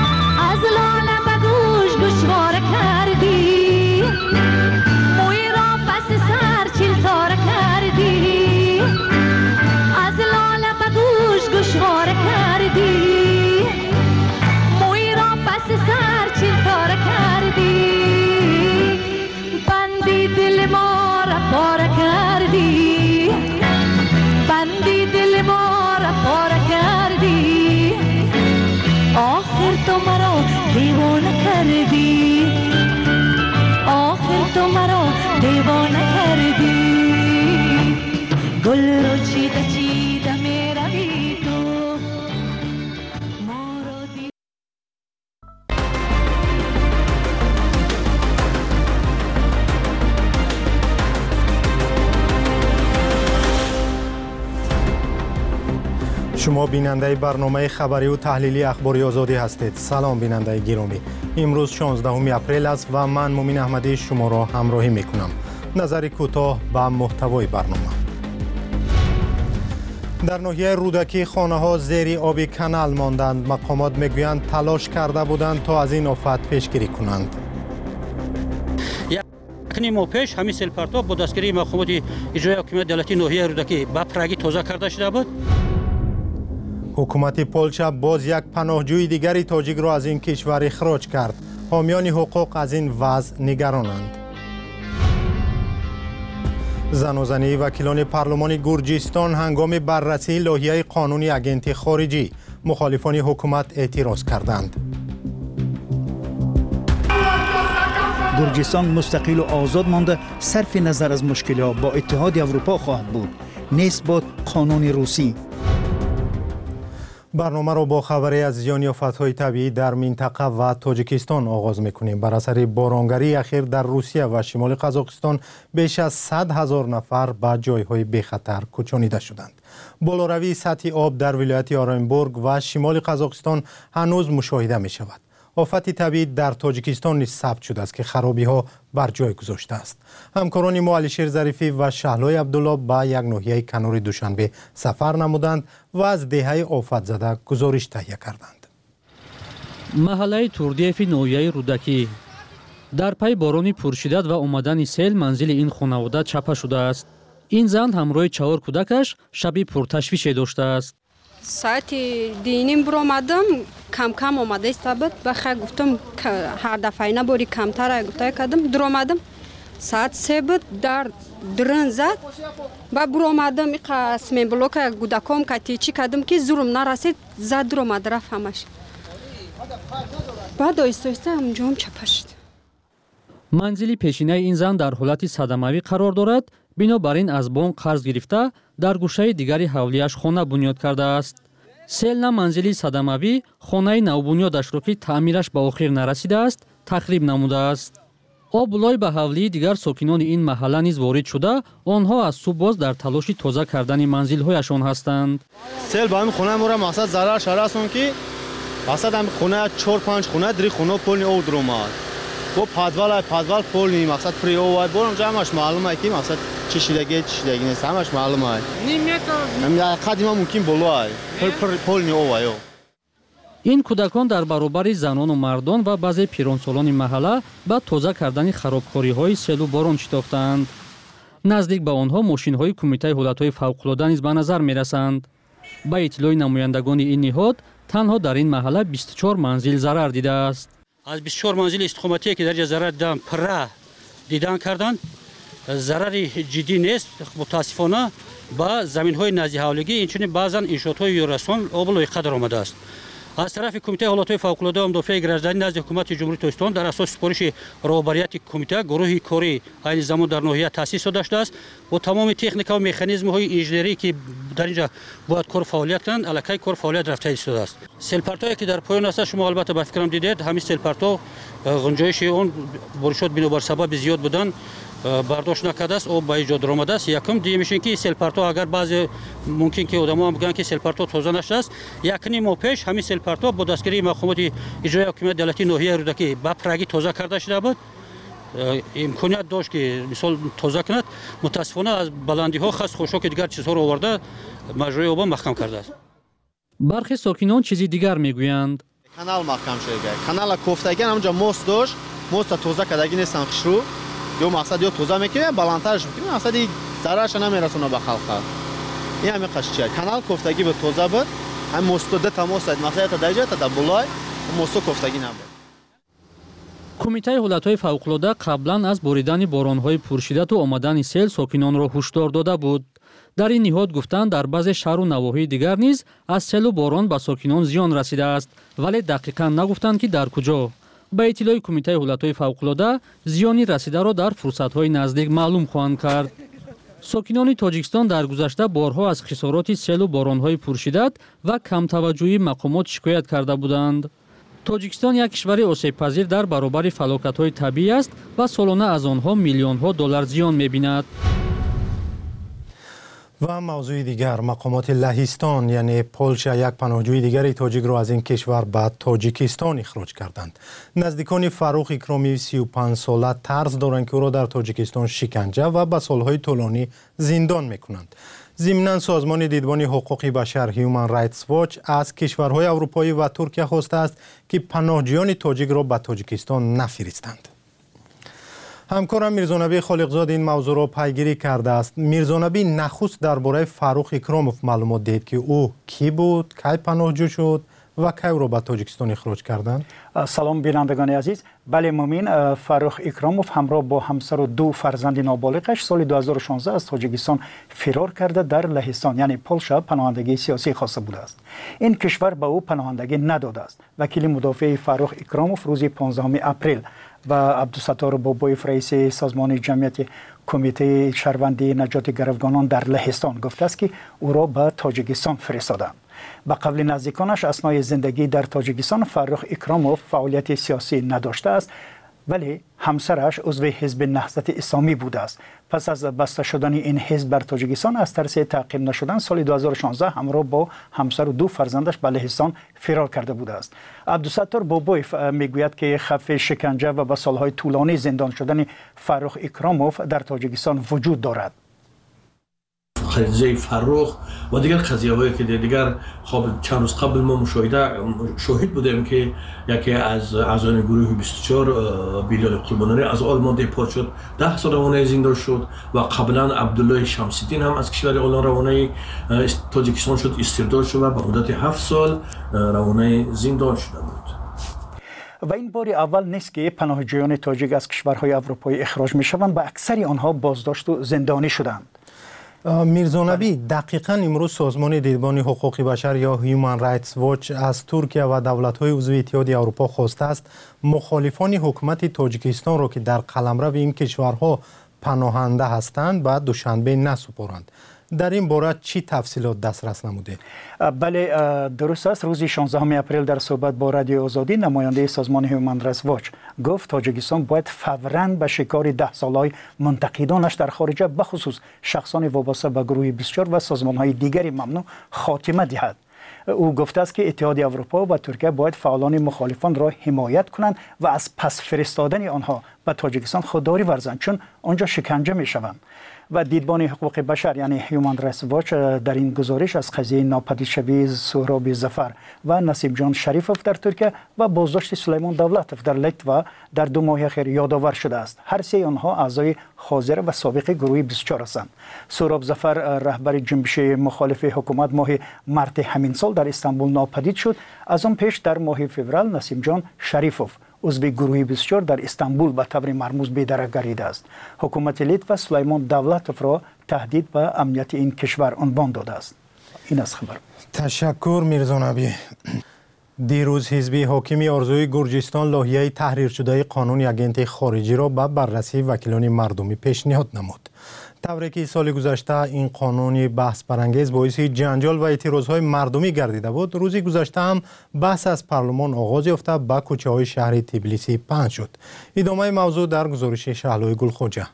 از لاله به گوش گوشواره کردی موی را کردی آخر تو مرا دیوانه کردی گل رو چیده چیده میروی تو ما رو دید شما بیننده برنامه خبری و تحلیلی اخباری آزادی هستید. سلام بیننده گرامی. امروز 16 اپریل است و من مومین احمدی شما را همراهی میکنم. نظر کوتاه به محتوای برنامه. در ناحیه رودکی خانه ها زیر آب کانال ماندند. مقامات میگویند تلاش کرده بودند تا از این آفت پیشگیری کنند. یعنی ما پیش همین سلپرتا با دستگیری مقامات اجرایی حکومت دولتی ناحیه رودکی به پرگی تازه کرده شده بود. حکومت پولشا باز یک پناهجوی دیگری تاجیک را از این کشور اخراج کرد. حامیان حقوق از این وضع نگرانند. زن و زنی وکیلان پارلمان گرجستان هنگام بررسی لایحه قانون آگنت خارجی مخالفان حکومت اعتراض کردند. گرجستان مستقل و آزاد مانده صرف نظر از مشکلات با اتحاد اروپا خواهد بود. نیست با قانون روسی. برنامه را با خبری از زیان آفت‌های طبیعی در منطقه و تاجیکستان آغاز می‌کنیم. بر اثر بارانگری اخیر در روسیه و شمال قزاقستان بیش از 100,000 نفر به جای‌های بی‌خطر کوچانیده شدند. بالاروی سطح آب در ولایت اورنبورگ و شمال قزاقستان هنوز مشاهده می‌شود. آفت طبیعی در تاجیکستان نیز ثبت شده است که خرابی‌ها بر جای گذاشته است. همکاران ما علیشیر ظریفی و شهلای عبدالله به یک ناحیه کنار دوشنبه سفر نمودند و از دهه آفت زده گزارش تهیه کردند. محله توردیف ناحیه رودکی در پی باران پرشدت و آمدن سیل منزل این خانواده چپه شده است. این زن همراه 4 کودکش شبی پرتشویش داشته است. ساعت دینیم برآمدم کم کم آمده است بود بخیر گفتم هر دفعه اینا باری کمتر گفته کردم در آمدم ساعت 3 بود در درن زد و برآمدم این قسم بلوک گودکام کتیچی کردم که زورم نرسید زد در آمد رفت همش بعد آیسته همونجا هم چپه شد. منزل پیشینه این زن در حالت صدموی قرار دارد. بنابراین از بانک قرض گرفته در گوشه دیگری حولیش خانه بنیاد کرده است. سیل نه منزلی صدموی خانه نوبنیادش را که تعمیرش به آخر نرسیده است تخریب نموده است. آب لای به حولی دیگر ساکنان این محله نیز وارد شده آنها از صبح باز در تلاش تازه کردن منزل‌هایشان هستند. سیل با همین خانه ما را مقصد ضرر شده است که مقصد همین خانه 4-5 خانه دری خانه پول او در اومد. و پادوال پول نی مقصد پری او وای برام جمعش معلومه که مقصد چه شیدگی نیست همش معلومه. نمی‌تونم قدیم ممکن بلوای پول نی او وای. این کودکان در برابر زنان و مردان و بعضی پیرانسالان محله با تازه کردن خرابکاری‌های سیل و باران شتافتند. نزدیک به آنها ماشین‌های کمیته حالت‌های فوق‌العاده نیز به نظر می‌رسند. با اطلاع نمایندگان این نهاد تنها در این محله 24 منزل ضرر دیده است. از 24 منزل استخداماتی که در ضرر دیدن پره دیدن کردند ضرر جدی نیست. متاسفانه با زمین‌های نزدیک حوالگی اینچنین بعضا انشاءات‌های یوراسون آب قدر آمده است. از طرف کمیته حالت‌های فوق‌العاده و مدافع گردشداری نزد حکومت جمهوری تاجیکستان در اساس سپارش رهبریت کمیته گروهی کاری این زمان در ناحیه تأسیس شده است و تمام تکنیک و مکانیزم‌های انجینری که در اینجا باید کار فعالیت کنند الکی کار فعالیت رفته شده است. سیلپرتایی که در پایان است شما البته به فکرم دیدید همین سیلپرتا گنجایش اون برشاد بنابر سبب زیاد بودن برداشت نکرده است او به ایجاد آمده است. یکم دیگه میشه که سیلپرتا اگر بعضی ممکن که آدم‌ها بگن که سیلپرتا تازه نشده است یک نیم پیش همین سیلپرتا با دستگیری مقامات اجرایی حکومت دولتی ناحیه رودکی به پرگی تازه کرده شده بود. امکانیت داشت که مثال تازه کند. متاسفانه از بلندی‌ها خاص خوشا که دیگر چیزها رو آورده مجرای آب محکم کرده است. برخی ساکنان چیزی دیگر میگویند. کانال محکم شده. کانال کوفتگی همونجا موست داشت. موست تازه کردگی نیستن خشرو. یا مقصد یا توزه میکنه بلندترش میکنه مقصد ضررش نمیرسونه به خلق. این همین قشچه کانال کوفتگی به توزه بود هم مستوده تماس داد مقصد تا درجه تا بالای مستو کوفتگی نبود. کمیته حالت‌های فوق‌العاده قبلا از باریدن باران‌های پرشدت و آمدن سیل ساکنان را هشدار داده بود. در این نهاد گفتند در بعضی شهر و نواحی دیگر نیز از سیل و باران به ساکنان زیان رسیده است ولی دقیقاً نگفتند که در کجا. ба иттилои кумитаи ҳолатҳои фавқулода зиёни расидаро дар фурсатҳои наздик маълум хоҳанд кард. сокинони тоҷикистон дар гузашта борҳо аз хисороти селу боронҳои пуршиддат ва камтаваҷҷӯҳии мақомот шикоят карда буданд. тоҷикистон як кишвари осебпазир дар баробари фалокатҳои табиӣ аст ва солона аз онҳо миллионҳо доллар зиён мебинад. و موضوع دیگر مقامات لهستان یعنی پولشا یک پناهجوی دیگری تاجیک را از این کشور به تاجیکستان اخراج کردند. نزدیکان فروخ اکرامی 35 ساله طرز دارند که او را در تاجیکستان شکنجه و به سالهای طولانی زندان میکنند. ضمناً سازمان دیدبان حقوق بشر هیومن رایتس واچ از کشورهای اروپایی و ترکیه خواسته است که پناهجویان تاجیک را به تاجیکستان نفرستند. همکارم میرزانبی خالقزاد این موضوع را پیگیری کرده است. میرزانبی نخست درباره فروخ اکراموف معلومات دید که او کی بود، کی پناهجو شد و کی او را به تاجیکستان اخراج کردند. سلام بینندگان عزیز. بله مومین، فروخ اکراموف همراه با همسر و دو فرزند نابالغش سال 2016 از تاجیکستان فرار کرده در لهستان یعنی پولشا پناهندگی سیاسی خواسته بوده است. این کشور به او پناهندگی نداده است. وکیل مدافع فروخ اکراموف روز 15 اپریل و عبدالستار بابایف رئیس سازمان جمعیت کمیته شهروندی نجات گروگانان در لهستان گفته است که او را به تاجیکستان فرستادند. به قول نزدیکانش اثنای زندگی در تاجیکستان فروخ اکراموف فعالیت سیاسی نداشته است ولی همسرش عضو حزب نهضت اسلامی بوده است. پس از بسته شدن این حزب بر تاجیکستان از ترس تعقیب نشدن سال 2016 همراه با همسر و دو فرزندش به لهستان فرار کرده بوده است. عبدالستار بابایف میگوید که خطر شکنجه و به سالهای طولانی زندان شدن فروخ اکراموف در تاجیکستان وجود دارد. قضیه فروخ و دیگر قضیه هایی که دیگر چند روز قبل ما شاهد بودیم که یکی از اعضایان گروه 24 بیلیال قلبانانی از آلمان دیپورت شد، 10 سال روانه زندان شد و قبلا عبدالله شمس‌الدین هم از کشور آلمان روانه تاجیکستان شد، استرداد شد و به مدت 7 سال روانه زندان شده بود. و این بار اول نیست که پناهجویان تاجیک از کشورهای اروپایی اخراج می شوند و اکثر آنها بازداشت و زندانی شدند. میرزانبی، دقیقاً امروز سازمان دیدبان حقوق بشر یا هیومن رایتس واچ از ترکیه و دولت‌های عضو اتحاد اروپا خواسته است مخالفان حکومت تاجیکستان را که در قلمرو این کشورها پناهنده هستند بعد دوشنبه نسپارند. در این باره چی تفصیلات دسترس نموده؟ بله درست است. روز 16 اپریل در صحبت با رادیو آزادی نماینده سازمان هیومن رایتس واچ گفت تاجیکستان باید فوراً به شکار 10 ساله‌های منتقدانش در خارجه بخصوص شخصان وابسته به گروه 24 و سازمان‌های دیگری ممنوع خاتمه دهد. او گفته است که اتحاد اروپا و ترکیه باید فعالان مخالفان را حمایت کنند و از پس فرستادن آنها به تاجیکستان خودداری ورزند چون آنجا شکنجه می‌شوند. و دیدبان حقوق بشر یعنی هیومن رایتس واچ در این گزارش از قضیه ناپدیدشوی سهراب ظفر و نصیب جان شریفوف در ترکیه و بازداشت سلیمان دولتوف در لیتوا در 2 ماه اخیر یادآور شده است. هر سه آنها اعضای حاضر و سابق گروه 24 هستند. سهراب ظفر رهبر جنبش مخالف حکومت ماه مارس همین سال در استانبول ناپدید شد. از آن پیش در ماه فوریه نصیب جان شریفوف عضو گروه 24 در استانبول به طور مرموز بی‌درک گردیده است. حکومت لیتوا سلیمان دولتوف را تهدید به امنیت این کشور عنوان داده است. این از خبر. تشکر میرزانبی. دیروز حزب حاکم آرزوی گرجستان لایحه تحریر شده قانون اگنت خارجی را به بررسی وکیلان مردمی پیشنهاد نمود. طوری که سال گذشته این قانون بحث برانگیز باعث جنجال و اعتراضهای مردمی گردیده بود، روز گذشته هم بحث از پارلمان آغاز یافته به کوچه‌های شهر تبلیسی پهن شد. ادامه موضوع در گزارش شهلوی گلخوجه.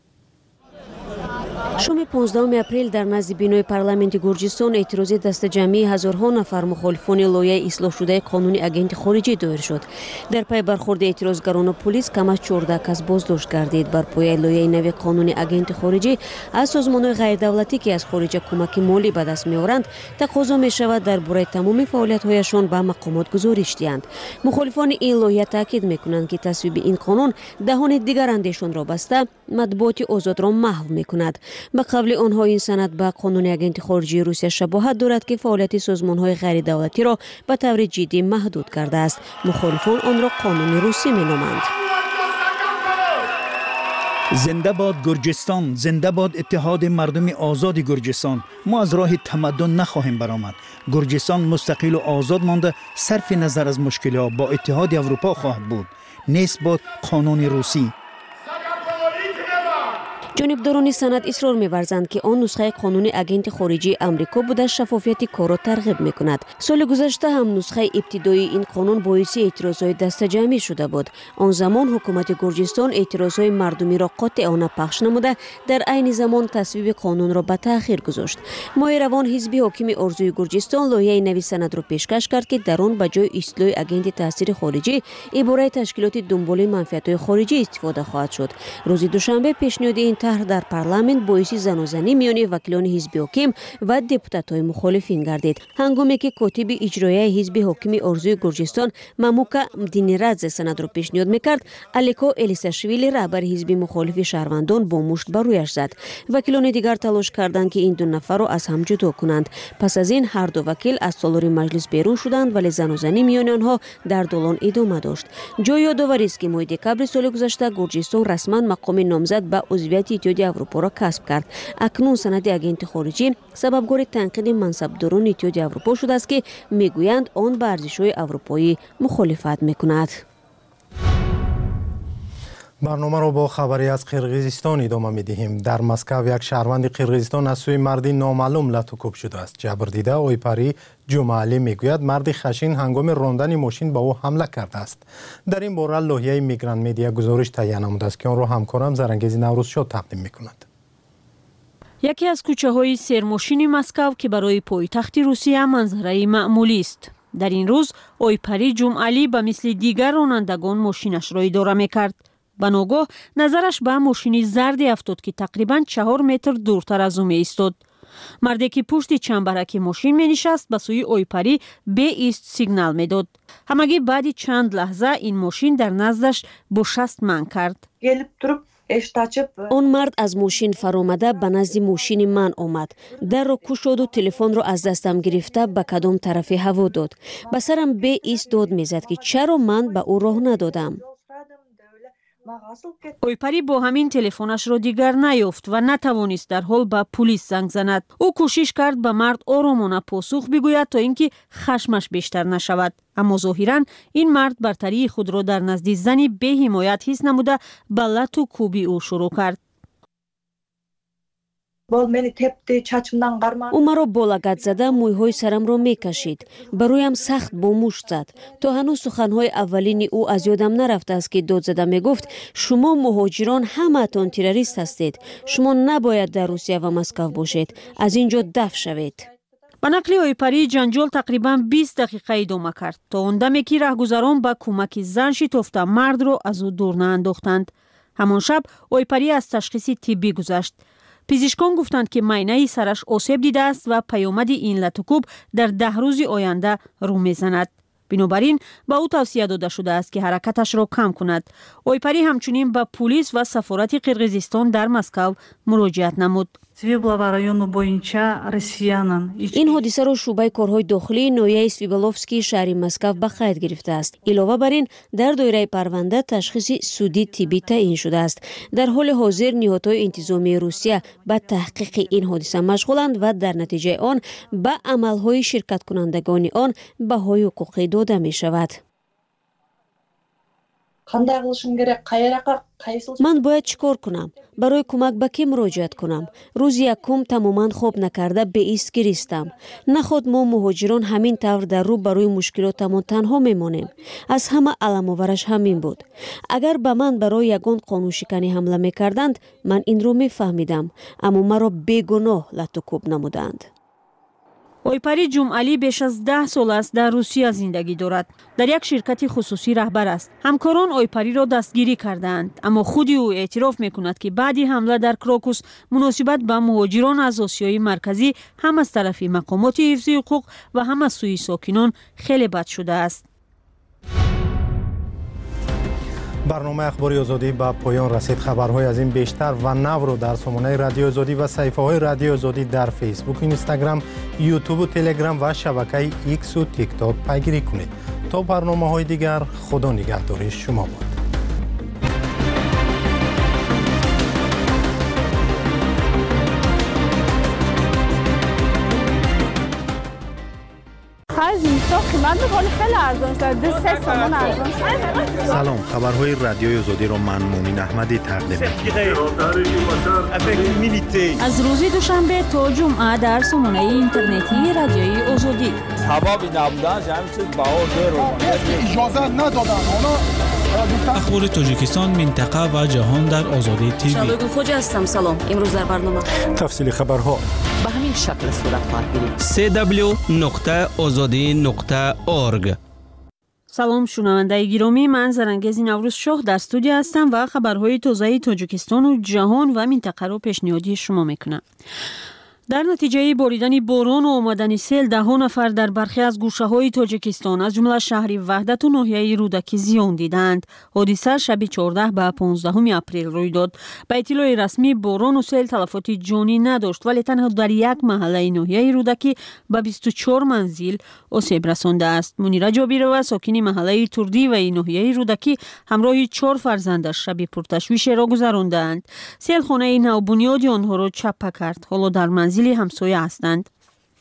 شام 15 اپریل در نزد بینای پارلمانت گرجستان اعتراضی دست جمعی هزارها نفر مخالفان لایحه اصلاح شده قانون اگنت خارجی دایر شد. در پی برخورد اعتراضگران و پلیس کم از 14 کس بازداشت گردید. بر پایه لایحه نو قانون اگنت خارجی از سازمان‌های غیردولتی که از خارج کمک مالی به دست می‌آورند تقاضا می‌شود درباره تمام فعالیت‌هایشان به مقامات گزارش دهند. مخالفان این لایحه تاکید می‌کنند که تصویب این قانون دهان دیگر اندیشان را بسته مطبوعات آزاد را محو می‌کند. به قبل آنها این سند به قانون اگنت خارجی روسیه شباهت دارد که فعالیت سازمان‌های غیر دولتی را به طور جدی محدود کرده است. مخالفان آن را قانون روسی می‌نامند. زنده باد گرجستان، زنده باد اتحاد مردم آزاد گرجستان. ما از راه تمدن نخواهیم برآمد. گرجستان مستقل و آزاد مانده، صرف نظر از مشکلات با اتحاد اروپا خواهد بود. نیست باد قانون روسی. ҷонибдорони санад исрор меварзанд ки он нусхаи қонуни агенти хориҷии амрико буда шаффофияти корро тарғиб мекунад. соли гузашта ҳам нусхаи ибтидоии ин қонун боиси эътирозҳои дастаҷамъӣ шуда буд. он замон ҳукумати гурҷистон эътирозҳои мардумиро қотеона пахш намуда, дар айни замон тасвиби қонунро ба таъхир гузошт. моҳи равон ҳизби ҳокими орзуи гурҷистон лоиҳаи нави санадро пешкаш кард ки дар он ба ҷои истилои агенти таъсири хориҷӣ ибораи ташкилоти дунболи манфиатҳои хориҷӣ истифода хоҳад шуд. рӯзи душанбе пешниҳоди ин таҳр дар парламент боиси занозанӣ миёни вакилони ҳизби ҳоким ва депутатҳои мухолифин гардид. ҳангоме ки котиби иҷроияи ҳизби ҳокими орзуи гурҷистон мамука динерадзе санадро пешниҳод мекард, Алико Элисашвили раҳбари ҳизби мухолифи шаҳрвандон бо мушт ба рӯяш зад. вакилони дигар талош карданд ки ин ду нафарро аз ҳам ҷудо кунанд. пас аз ин ҳар ду вакил аз толори маҷлис берун шуданд, вале занозанӣ миёни онҳо дар долон идома дошт. ҷои ёдоварист ки моҳи декабри соли гузашта гурҷистон расман мақоми номзад ба узвивияти иттиҳоди аврупоро касб кард. акнун санади агенти хориҷӣ сабабгори танқиди мансабдорони иттиҳоди аврупо шудааст ки мегӯянд он ба арзишҳои аврупоӣ мухолифат мекунад. барномаро бо хабари аз қирғизистон идома медиҳем. дар Москав як шаҳрванди қирғизистон аз сӯи марди номаълум латукуб шудааст. ҷабрдида Ойпарӣ ҷумъалӣ мегӯяд марди хашин ҳангоми рондани мошин ба ӯ ҳамла кардааст. дар ин бора лоҳияи Мигрант Медиа гузориш таҳия намудааст ки онро ҳамкорам Зарангези Наврӯзшод тақдим мекунад. яке аз кӯчаҳои сермошини Москав ки барои пойтахти Русия манзараи маъмулист. дар ин рӯз Ойпарӣ ҷумъалӣ ба мисли дигар ронандагон мошинашро идора мекард. ба ногоҳ назараш ба мошини зарде афтод ки тақрибан 4 метр дуртар аз ӯ меистод. марде ки пушти чамбараки мошин менишаст ба сӯи Ойпарӣ беист сигнал медод. ҳамагӣ баъди чанд лаҳза ин мошин дар наздаш бо шаст манъ кард. он мард аз мошин фаромада ба назди мошини ман омад. дарро кушоду телефонро аз дастам гирифта ба кадом тарафи ҳаво дод. ба сарам беист дод мезад ки чаро ман ба ӯ роҳ надодам. Ойпарӣ бо ҳамин телефонашро дигар наёфт ва натавонист дарҳол ба пулис занг занад. ӯ кӯшиш кард ба мард оромона посух бигӯяд то ин ки хашмаш бештар нашавад. аммо зоҳиран ин мард бартарии худро дар назди зани беҳимоят ҳис намуда ба лату кӯби ӯ шурӯъ кард. ӯ маро бо лагат зада мӯйҳои сарамро мекашид. ба рӯям сахт бо мушт зад. то ҳанӯз суханҳои аввалини ӯ аз ёдам нарафтааст ки дод зада мегуфт: шумо муҳоҷирон ҳамаатон террорист ҳастед. шумо набояд дар Русия ва Москав бошед. аз ин ҷо даф шавед. ба нақли Ойпарӣ ҷанҷол тақрибан 20 дақиқа идома кард то он даме ки раҳгузарон ба кӯмаки зан шитофта мардро аз ӯ дур наандохтанд. ҳамон шаб Ойпарӣ аз ташхиси тиббӣ гузашт. пизишкон гуфтанд ки майнаи сараш осеб дидааст ва паёмади ин латукуб дар 10 рӯзи оянда рӯ мезанад. бинобар ин ба ӯ тавсия дода шудааст ки ҳаракаташро кам кунад. Ойпарӣ ҳамчунин ба пулис ва сафорати Қирғизистон дар Москав муроҷиат намуд. ин ҳодисаро шӯъбаи корҳои дохилии ноҳияи Свибловскии шаҳри Москав ба қайд гирифтааст. илова бар ин дар доираи парванда ташхиси судӣ тиббӣ таъин шудааст. дар ҳоли ҳозир ниҳодҳои интизомии Русия ба таҳқиқи ин ҳодиса машғуланд ва дар натиҷаи он ба амалҳои ширкаткунандагони он баҳои ҳуқуқӣ дода мешавад. ман бояд чӣ кор кунам? барои кӯмак ба ки муроҷиат кунам? рӯзи якум тамоман хоб накарда беист гиристам. наход мо муҳоҷирон ҳамин тавр дар рӯ барои мушкилотамон танҳо мемонем. аз ҳама аламовараш ҳамин буд. агар ба ман барои ягон қонуншиканӣ ҳамла мекарданд, ман инро мефаҳмидам, аммо маро бегуноҳ латукуб намуданд. Ойпарӣ ҷумъалӣ беш аз 10 сол аст дар Русия зиндагӣ дорад. дар як ширкати хусусӣ раҳбар аст. ҳамкорон Ойпариро дастгирӣ кардаанд, аммо худи ӯ эътироф мекунад ки баъди ҳамла дар Крокус муносибат ба муҳоҷирон аз Осиёи марказӣ ҳам аз тарафи мақомоти ҳифзи ҳуқуқ ва ҳам аз сӯи сокинон хеле бад шудааст. барномаи ахбори озодӣ ба поён расид. хабарҳои аз ин бештар ва навро дар сомонаи радиои озодӣ ва саҳифаҳои радиои озодӣ дар фейсбук, инстаграм, ютубу телеграм ва шабакаи иксу тикток пайгирӣ кунед. то барномаҳои дигар, худо нигаҳдори шумо бод. خرج نیست قیمت میکنه خیلی ارزان شده 3 تومان ارزان شده. سلام، خبرهای رادیوی آزادی رو من مومین احمدی تقدیم می‌کنم. از روز دوشنبه تا جمعه در سامانه اینترنتی رادیوی آزادی. حبابی نبودن همین چیز بهار اجازه ندادن. اخبار تاجیکستان، منطقه و جهان در آزادی تیوی. شادو خوجا هستم. سلام. امروز در برنامه تفصیل خبرها به همین شکل صورت خواهد گرفت. www.azadi.org. سلام شنونده گرامی، من زرنگزی نوروز شاه در استودیو هستم و خبرهای تازه تاجیکستان و جهان و منطقه رو پیشنهادی شما میکنم. در نتیجه باریدن باران و آمدن سیل 10 نفر در برخی از گوشه‌های تاجیکستان از جمله شهر وحدت و ناحیه رودکی زیان دیدند. حادثه شب 14 به 15 اپریل روی داد. به اطلاع رسمی باران و سیل تلفات جانی نداشت ولی تنها در یک محله ناحیه رودکی به 24 منزل آسیب رسانده است. منیره جابیرова ساکن محله تردی و ناحیه رودکی همراه 4 فرزندش شب پرتشویش را گذراندند. سیل خانه نوبنیاد آنها را چپه کرد. حالا در منزل همسایه هستند.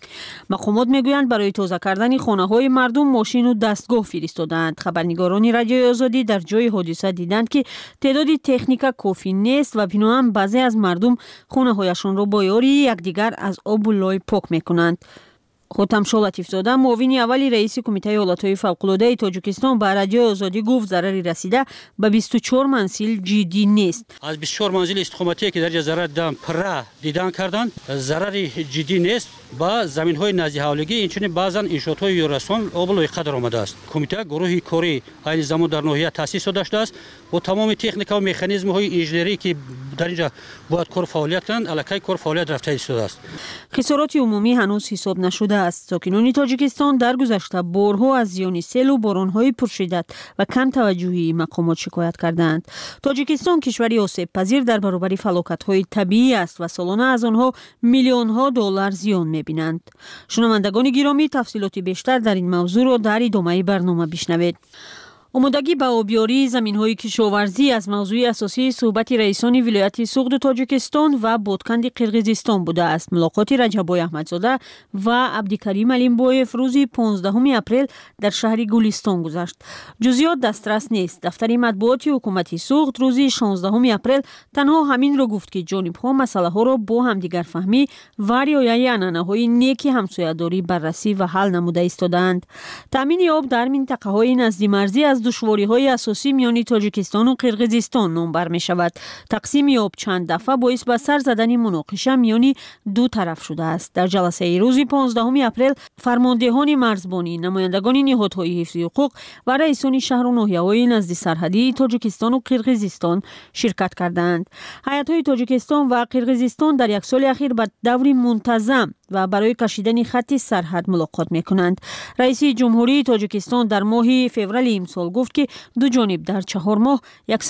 مقامات میگویند برای تازه کردن خانه‌های مردم ماشین و دستگاه فرستادند. خبرنگاران رادیوی آزادی در جای حادثه دیدند که تعداد تکنیک کافی نیست و بنابراین بعضی از مردم خانه‌هایشان را با یاری یکدیگر از آب و لای پاک میکنند. خاتمشاه لطیفزاده معاون اول رئیس کمیته حالت‌های فوق‌العاده تاجیکستان به رادیوی آزادی گفت ضرری رسیده به 24 منزل جدی نیست. از 24 منزل استخداماتی که در ضرر پره دیدن کردند ضرری جدی نیست. با زمین‌های نزدیک حوالگی اینچنین بعضن انشاءات‌های یوراسون آبلوی قدر آمده است. کمیته گروهی کاری این زمان در ناحیه تأسیس داشته است با تمام تکنیک و مکانیزم‌های انجینری که در اینجا باید کار فعالیت کنند الکی کار فعالیت رفته ایستاده است. خسارات عمومی هنوز حساب نشده است. ساکنان تاجیکستان در گذشته بارها از زیان سیل و باران‌های پرشدت و کم توجهی مقامات شکایت کردند. تاجیکستان کشوری آسیب پذیر در برابر فلاکت‌های طبیعی است و سالانه از آنها میلیون‌ها دلار زیان می‌بینند. شنوندگان گرامی، تفصیلات بیشتر در این موضوع را در ادامه برنامه بشنوید. آمادگی به آبیاری زمین‌های کشاورزی از موضوع اساسی صحبت رئیسان ولایت سوغد تاجیکستان و بادکند قرقیزستان بوده است. ملاقات رجبای احمدزاده و عبدالکریم علیمبایف روز 15 اپریل در شهر گلستان گذشت. جزئیات دسترس نیست. دفتر مطبوعاتی حکومت سوغد روز 16 اپریل تنها همین را گفت که جانب‌ها مسئله‌ها را با همدیگر فهمی و رعایت عنعنه‌های نیک همسایه‌داری بررسی و حل نموده ایستادند. تامین آب در منطقه‌های نزدیک مرزی از دشواری‌های اساسی میان تاجیکستان و قرقیزستان نام بر می شود. تقسیم آب چند دفعه باعث به سر زدن مناقشه میان دو طرف شده است. در جلسه روز 15 اپریل فرماندهان مرزبانی، نمایندگان نهادهای حفظ حقوق و رئیسان شهر و ناحیه‌های نزدیک سرحدی تاجیکستان و قرقیزستان شرکت کردند. هیئت‌های تاجیکستان و قرقیزستان در یک سال اخیر به دور منتظم و برای کشیدن خط سرحد ملاقات می‌کنند. رئیس جمهوری تاجیکستان در ماه فوریه امسال گفت که دو جانب در 4 ماه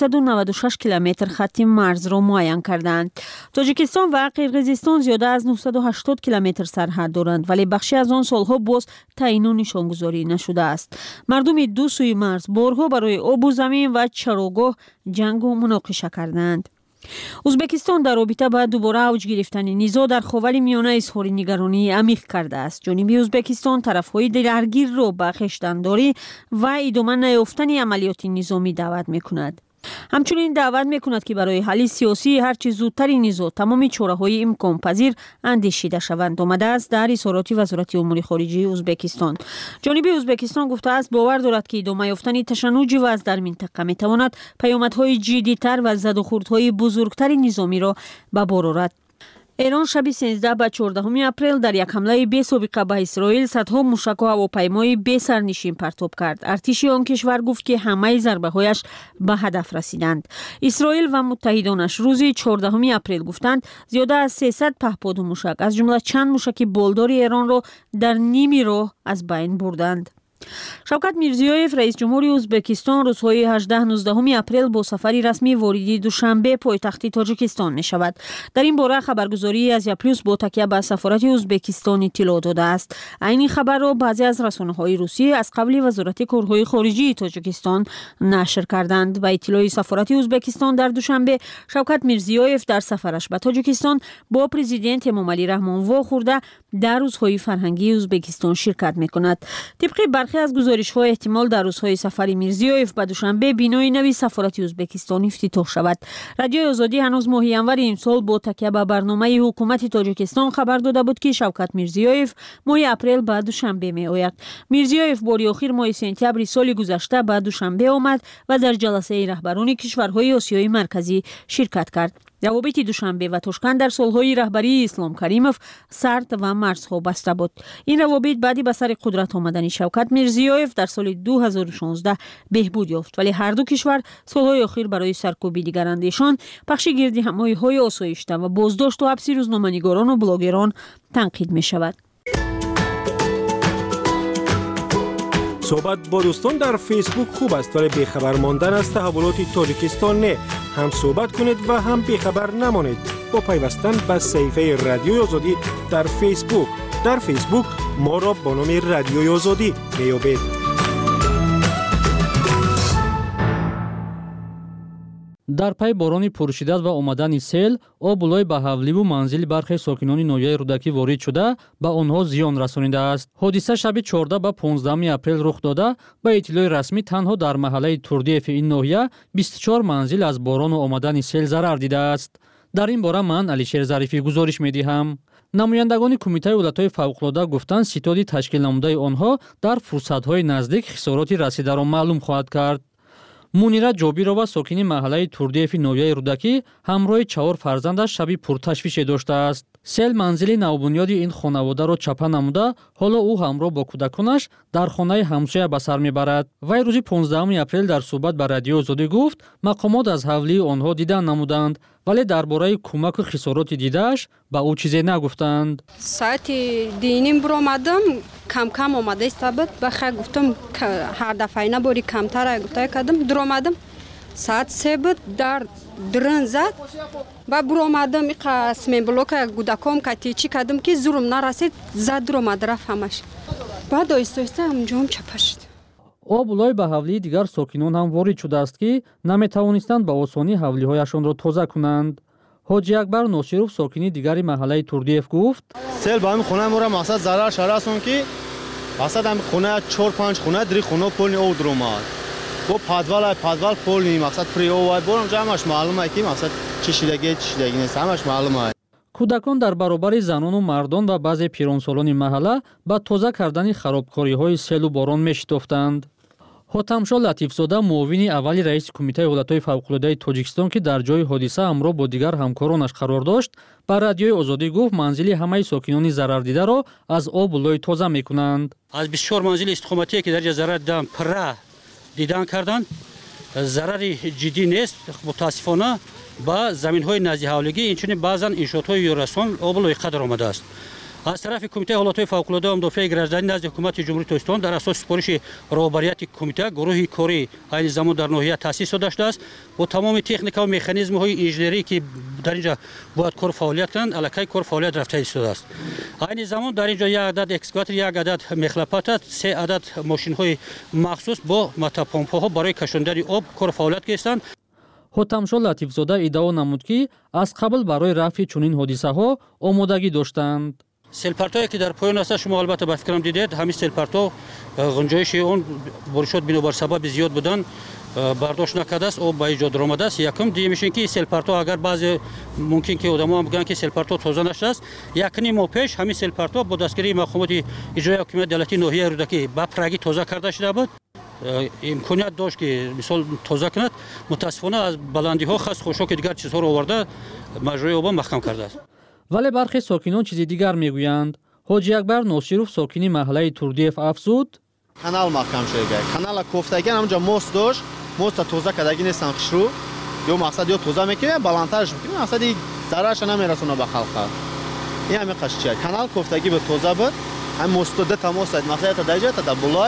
196 کیلومتر خط مرز را معین کردند. تاجیکستان و قرقیزستان زیاده از 980 کیلومتر سرحد دارند ولی بخشی از آن سالها باز تعیین و نشانگذاری نشده است. مردم دو سوی مرز بارها برای آب و زمین و چراگاه جنگ و مناقشه کردند. ازبکستان در رابطه با دوباره اوج گرفتن نزاع در خاور میانه اظهار نگرانی عمیق کرده است. جانب ازبکستان طرفهای درگیر را به خویشتن‌داری و ادامه نیافتن عملیات نظامی دعوت می‌کند. همچنین دعوت می‌کند که برای حل سیاسی هر چه زودتر نزاع تمام چاره‌های امکان پذیر اندیشیده شوند. آمده است در اظهارات وزارت امور خارجه ازبکستان. جانب ازبکستان گفته است باور دارد که ادامه یافتن تشنج وضع در منطقه می‌تواند پیامدهای جدی‌تر و زدوخوردهای بزرگتر نظامی را به بار آورد. ایران شب 13 به 14 اپریل در یک حمله بی سابقه به اسرائیل صدها موشک و هواپیمای بی سرنشین پرتاب کرد. ارتش آن کشور گفت که همه ضربه‌هایش به هدف رسیدند. اسرائیل و متحدانش روز 14 اپریل گفتند زیاده از 300 پهپاد موشک از جمله چند موشک بالدار ایران را در نیمی راه از بین بردند. шавкат мирзиёев раис ҷумҳури ӯзбекистон рӯзҳои 18-19 апрел бо сафари расмӣ вориди душанбе пойтахти тоҷикистон мешавад. дар ин бора хабаргузории Азия плюс бо такя ба сафорати ӯзбекистон иттилоъ додааст. айни хабарро баъзе аз расонаҳои русӣ аз қабли вазорати корҳои хориҷии тоҷикистон нашр карданд. ба иттилои сафорати ӯзбекистон дар душанбе шавкат мирзиёев дар сафараш ба тоҷикистон бо президент эмомалӣ раҳмон вохӯрда дар рӯзҳои фарҳангии ӯзбекистон ширкат мекунад. тибқи бархе аз гузоришҳо эҳтимол дар рӯзҳои сафари мирзиёев ба душанбе бинои нави сафорати ӯзбекистон ифтитоҳ шавад. радиои озодӣ ҳанӯз моҳи январи имсол бо такя ба барномаи ҳукумати тоҷикистон хабар дода буд ки шавкат мирзиёев моҳи апрел ба душанбе меояд. мирзиёев бори охир моҳи сентябри соли гузашта ба душанбе омад ва дар ҷаласаи раҳбарони кишварҳои осиёи марказӣ ширкат кард. равобити душанбе ва тошканд дар солҳои раҳбарии ислом каримов сард ва марзҳо баста буд. ин равобит баъди ба сари қудрат омадани шавкат мирзиёев дар соли 2016 беҳбуд ёфт, вале ҳарду кишвар солҳои охир барои саркӯби дигарандешон пахши гирдиҳамоиҳои осоишта ва боздошту ҳабси рӯзноманигорону блогерон танқид мешавад. صحبت با دوستان در فیسبوک خوب است ولی بیخبر ماندن از تحولات تاجیکستان نه. هم صحبت کنید و هم بیخبر نمانید. با پیوستن به صفحه رادیوی آزادی در فیسبوک. در فیسبوک ما را با نام رادیوی آزادی میابید. дар пай борони пуршиддат ва омадани сел обулой ба ҳавливу манзили бархе сокинони ноҳияи рудакӣ ворид шуда ба онҳо зиён расонидааст. ҳодиса шаби 14 ба 15 апрел рух дода ба иттилои расмӣ танҳо дар маҳаллаи турдиефи ин ноҳия 24 манзил аз борону омадани сел зарар дидааст. дар ин бора ман Алишер Зарифӣ гузориш медиҳам. намояндагони кумитаи ҳолатҳои фавқулодда гуфтанд ситоди ташкилнамудаи онҳо дар фурсатҳои наздик хисороти расидаро маълум хоҳад кард. мунира ҷобирова сокини маҳаллаи турдиефи ноҳияи рудакӣ ҳамроҳи 4 фарзандаш шаби пурташвише доштааст. сел манзили навбунёди ин хонаводаро чапа намуда ҳоло ӯ ҳамроҳ бо кӯдаконаш дар хонаи ҳамсоя ба сар мебарад. вай рӯзи 15 апрел дар суҳбат ба радиои озодӣ гуфт мақомот аз ҳавлии онҳо дидан намуданд, вале дар бораи кӯмаку хисороти дидааш ба ӯ чизе нагуфтанд. саати диним биромадам кам омада истабуд баха гуфтам ҳар дафъаина бори камтара гуфта кардам дуромадам саат 3 буд дар дрын зад ба биромадам иқа смеблока гудаком катичи кардам ки зурм нарасид зад дуромад рафт ҳамаш баъд оҳиста ҳамҷом чапа шуд. обулой ба ҳавлии дигар сокинон ҳам ворид шудааст ки наметавонистанд ба осонӣ ҳавлиҳояшонро тоза кунанд. ҳоҷи акбар носиров сокини дигари маҳаллаи турдиев гуфт сел ба ҳамин хонаи мора мақсад зарар шарасон ки масад ҳамин хона 4-5 хона дри хона полни об дуромад бо подвал полни мақсад при овай борам ҷамъаш маълума ки мақсад чӣ шидаги нест ҳамаш маълума. кӯдакон дар баробари занону мардон ва баъзе пиронсолони маҳалла ба тоза кардани харобкориҳои селу борон мешитофтанд. ҳотамшо латифзода муовини аввали раиси кумитаи ҳолатҳои фавқулоддаи тоҷикистон ки дар ҷои ҳодиса ҳамроҳ бо дигар ҳамкоронаш қарор дошт ба радиои озодӣ гуфт манзили ҳамаи сокинони зарардидаро аз обу лой тоза мекунанд. аз 24 манзили истиқоматие ки дар ҷа зарар диданд пирра дидан карданд зарари ҷиддӣ нест. мутаассифона ба заминҳои назди ҳавлигӣ инчунин баъзан иншоотҳои ёрасон обу лои қадр омадааст. аз тарафи кумитаи ҳолатҳои фавқулодда ва мудофиаи гражданӣ назди ҳукумати ҷумҳурии тоҷикистон дар асоси супориши роҳбарияти кумита гурӯҳи корӣ айни замон дар ноҳия таъсис дода шудааст бо тамоми техникаву механизмҳои инженерӣ ки дар ин ҷа бояд кор фаъолият кунанд аллакай кор фаъолият рафта истодааст. айни замон дар ин ҷо 1 адад экскаватор 1 адад мехлопата 3 адад мошинҳои махсус бо мотопомпаҳо барои кашондани об кор фаъолият карданд. ҳотамшо латифзода иддао намуд ки аз қабл барои рафъи чунин ҳодисаҳо омодагӣ доштанд. селпартое ки дар поён аст шумо албатта ба фикрам дидед ҳамин селпарто ғунҷоиши он боришот бинобар сабаби зиёд будан бардошт накардааст об ба иҷод омадааст. якум дуюмиш ки селпарто агар баъзе мумкин ки одамо ҳам бигӯянд ки селпарто тоза наштааст 1 моҳ пеш ҳамин селпарто бо дастгирии мақомоти иҷрои ҳукумияти давлатии ноҳияи рудакӣ ба прагӣ тоза карда шуда буд. имконият дошт ки мисол тоза кунад. мутаассифона аз баландиҳо хаст хушоки дигар чизҳоро оварда маҷрои оба маҳкам кардааст. вале бархе сокинон чизи дигар мегӯянд. ҳоҷи акбар носиров сокини маҳаллаи турдиев афзуд канал маҳкам шудагай канала кофтаган ҳамҷа мост дошт моста тоза кардаги нестан хишрӯ ё мақсад ё тоза мекунӣ баландтараш мекунӣ мақсади зарараша намерасона ба халқа ин ҳамин қашчия канал кофтаги бо тоза буд ҳамин мосто ду тамос мақсад ята даҷата да булой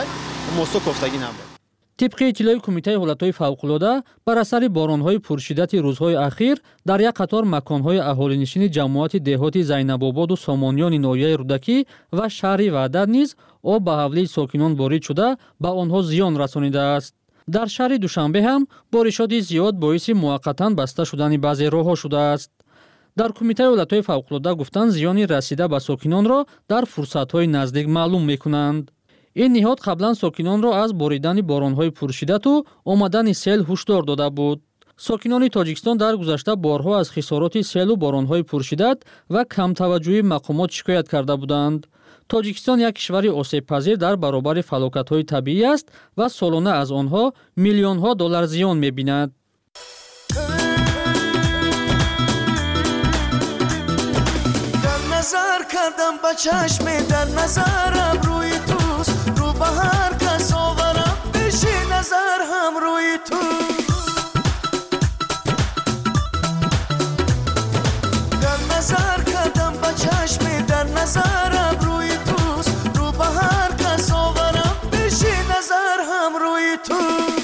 موسو کوفتگی نبود. طبق اطلاع کمیته حالتهای فوق‌العاده بر اثر باران‌های پرشدت روزهای اخیر در یک قطار مکان‌های اهالینشین جماعت دهاتی زینب‌آباد و سامانیان ناحیه رودکی و شهر وحدت نیز آب به حوله ساکنان وارد شده به آنها زیان رسانیده است. در شهر دوشنبه هم بارشات زیاد باعث موقتاً بسته شدن بعضی راه‌ها شده است. در کمیته حالتهای فوق‌العاده گفتند زیان رسیده به ساکنان را در فرصت‌های نزدیک معلوم می‌کنند. این نهاد قبلا ساکنان را از باریدن باران‌های پرشدت و آمدن سیل هشدار داده بود. ساکنان تاجیکستان در گذشته بارها از خسارات سیل و باران‌های پرشدت و کم توجهی مقامات شکایت کرده بودند. تاجیکستان یک کشور آسیب‌پذیر در برابر فلاکت‌های طبیعی است و سالانه از آنها میلیون‌ها دلار زیان می‌بیند. در نظر کردم با چشم در نظرم روی توست، رو به هر کس آورم بشی نظر هم روی تو. در نظر کردم با چشم در نظرم روی توست، رو به هر کس آورم بشی نظر هم روی تو.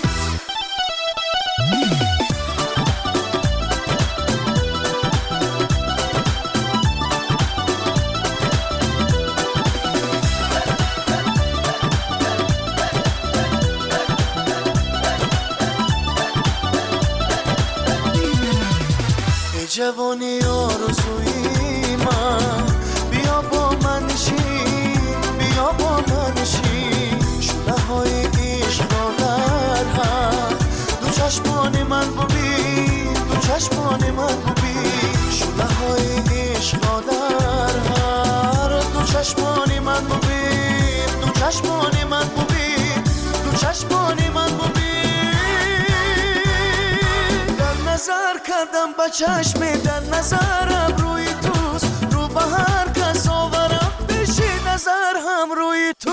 جوانی آرزوی من بیا با من نشین، بیا با من نشین. شده های عشق را در هم دو چشمان من ببین، دو چشمان من ببین. شده های عشق را در هم دو چشمان من ببین، دو چشمان من ببین، دو چشمان من ببین. نظر کردم با چشم در نظرم روی توست، رو به هر کس آورم بشی نظر هم روی تو.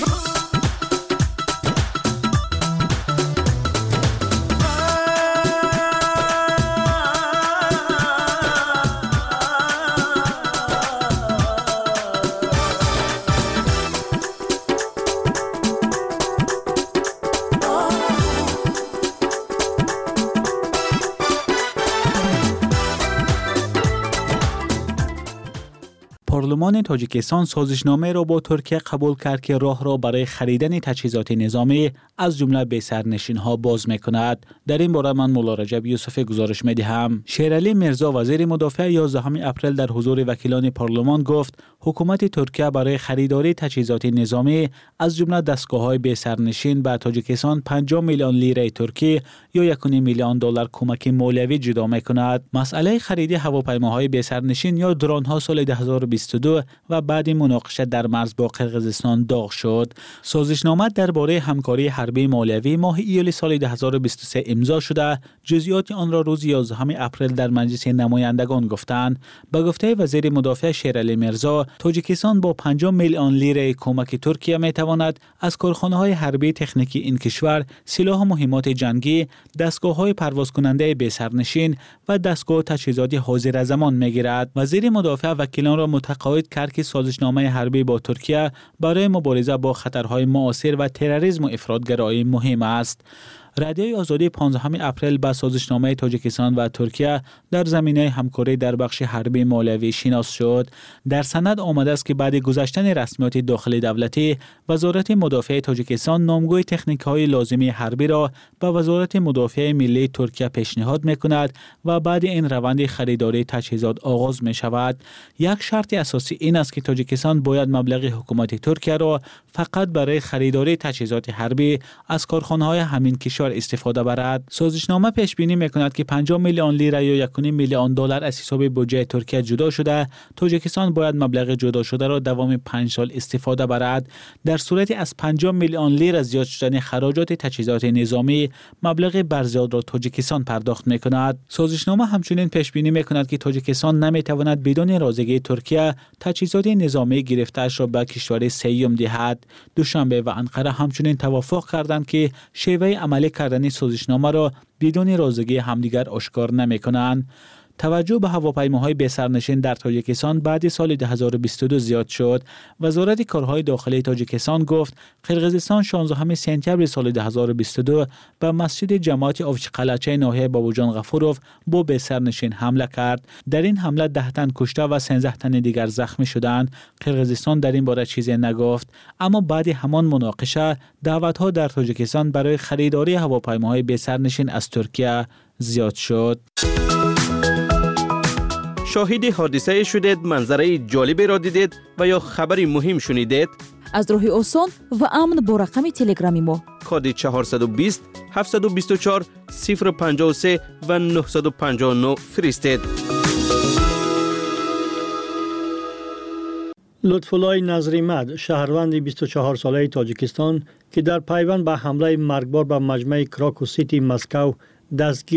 پارلمان تاجیکستان سازشنامه را با ترکیه قبول کرد که راه را برای خریدن تجهیزات نظامی از جمله به سرنشین‌ها باز می‌کند. در این باره من مولا رجب یوسف گزارش می‌دهم. شیرعلی میرزا وزیر مدافع 11 اپریل در حضور وکیلان پارلمان گفت حکومت ترکیه برای خریداری تجهیزات نظامی از جمله دستگاه‌های به سرنشین به تاجیکستان 50 میلیون لیره ترکی یا 1.5 میلیون دلار کمک مالیوی جدا می‌کند. مسئله خرید هواپیماهای به سرنشین یا درون‌ها سال 2022 و بعد مناقشه در مرز با قرقیزستان داغ شد. سازشنامه درباره همکاری حربی مالیوی ماه ایول سال 2023 امضا شده. جزئیات آن را روز 11 اپریل در مجلس نمایندگان گفتند. به گفته وزیر مدافع شیرعلی میرزا، تاجیکستان با 50 میلیون لیره کمک ترکیه میتواند از کارخانه‌های حربی تکنیکی این کشور سلاح و مهمات جنگی، دستگاه‌های پرواز کننده به سرنشین و دستگاه تجهیزات حاضر زمان میگیرد. وزیر مدافع وکیلان را متقاعد کرد که سازشنامه حربی با ترکیه برای مبارزه با خطرهای معاصر و تروریسم و افراطگرایی مهم است. رادیوی آزادی 15 اپریل با سازشنامه تاجیکستان و ترکیه در زمینه همکاری در بخش حربی مالیوی شناس شد. در سند آمده است که بعد گذشتن رسمیات داخلی دولتی، وزارت مدافع تاجیکستان نامگوی تکنیک‌های لازمی حربی را به وزارت مدافع ملی ترکیه پیشنهاد می‌کند و بعد این روند خریداری تجهیزات آغاز می‌شود. یک شرط اساسی این است که تاجیکستان باید مبلغ حکومت ترکیه را فقط برای خریداری تجهیزات حربی از کارخانه‌های همین کشور استفاده برد. سازشنامه پیش بینی می‌کند که 50 میلیون لیره یا 1.5 میلیون دلار از حساب بودجه ترکیه جدا شده، تاجیکستان باید مبلغ جدا شده را دوام 5 سال استفاده برد. در صورتی از 50 میلیون لیره زیاد شدن خراجات تجهیزات نظامی، مبلغ برزیاد را تاجیکستان پرداخت می‌کند. سازشنامه همچنین پیش بینی می‌کند که تاجیکستان نمی‌تواند بدون رضایتی ترکیه تجهیزات نظامی گرفته‌اش را به کشور سوم دهد. دوشنبه و انقره همچنین توافق کردند که شیوه عملی کردن سازشنامه را بدون رضایتی همدیگر آشکار نمی‌کنند. توجه به هواپیماهای بی‌سرنشین در تاجیکستان بعد سال 2022 زیاد شد. وزارت کارهای داخلی تاجیکستان گفت قرقیزستان 16 سپتامبر سال 2022 به مسجد جماعت آفچ قلعچه ناحیه بابوجان غفوروف با بی‌سرنشین حمله کرد. در این حمله 10 تن کشته و 13 تن دیگر زخمی شدند. قرقیزستان در این باره چیزی نگفت، اما بعد همان مناقشه دعوت‌ها در تاجیکستان برای خریداری هواپیماهای بی‌سرنشین از ترکیه زیاد شد. شاهد حادثه شدید، منظره جالبی را دیدید و یا خبری مهم شنیدید؟ از راه آسان و امن با رقم تلگرامی ما کد 420 724 053 و 959 فرستید. لطفالله نظریمد، شهروند 24 ساله تاجیکستان که در پیوند به حمله مرگبار به مجمع کراکو سیتی مسکو دستگیر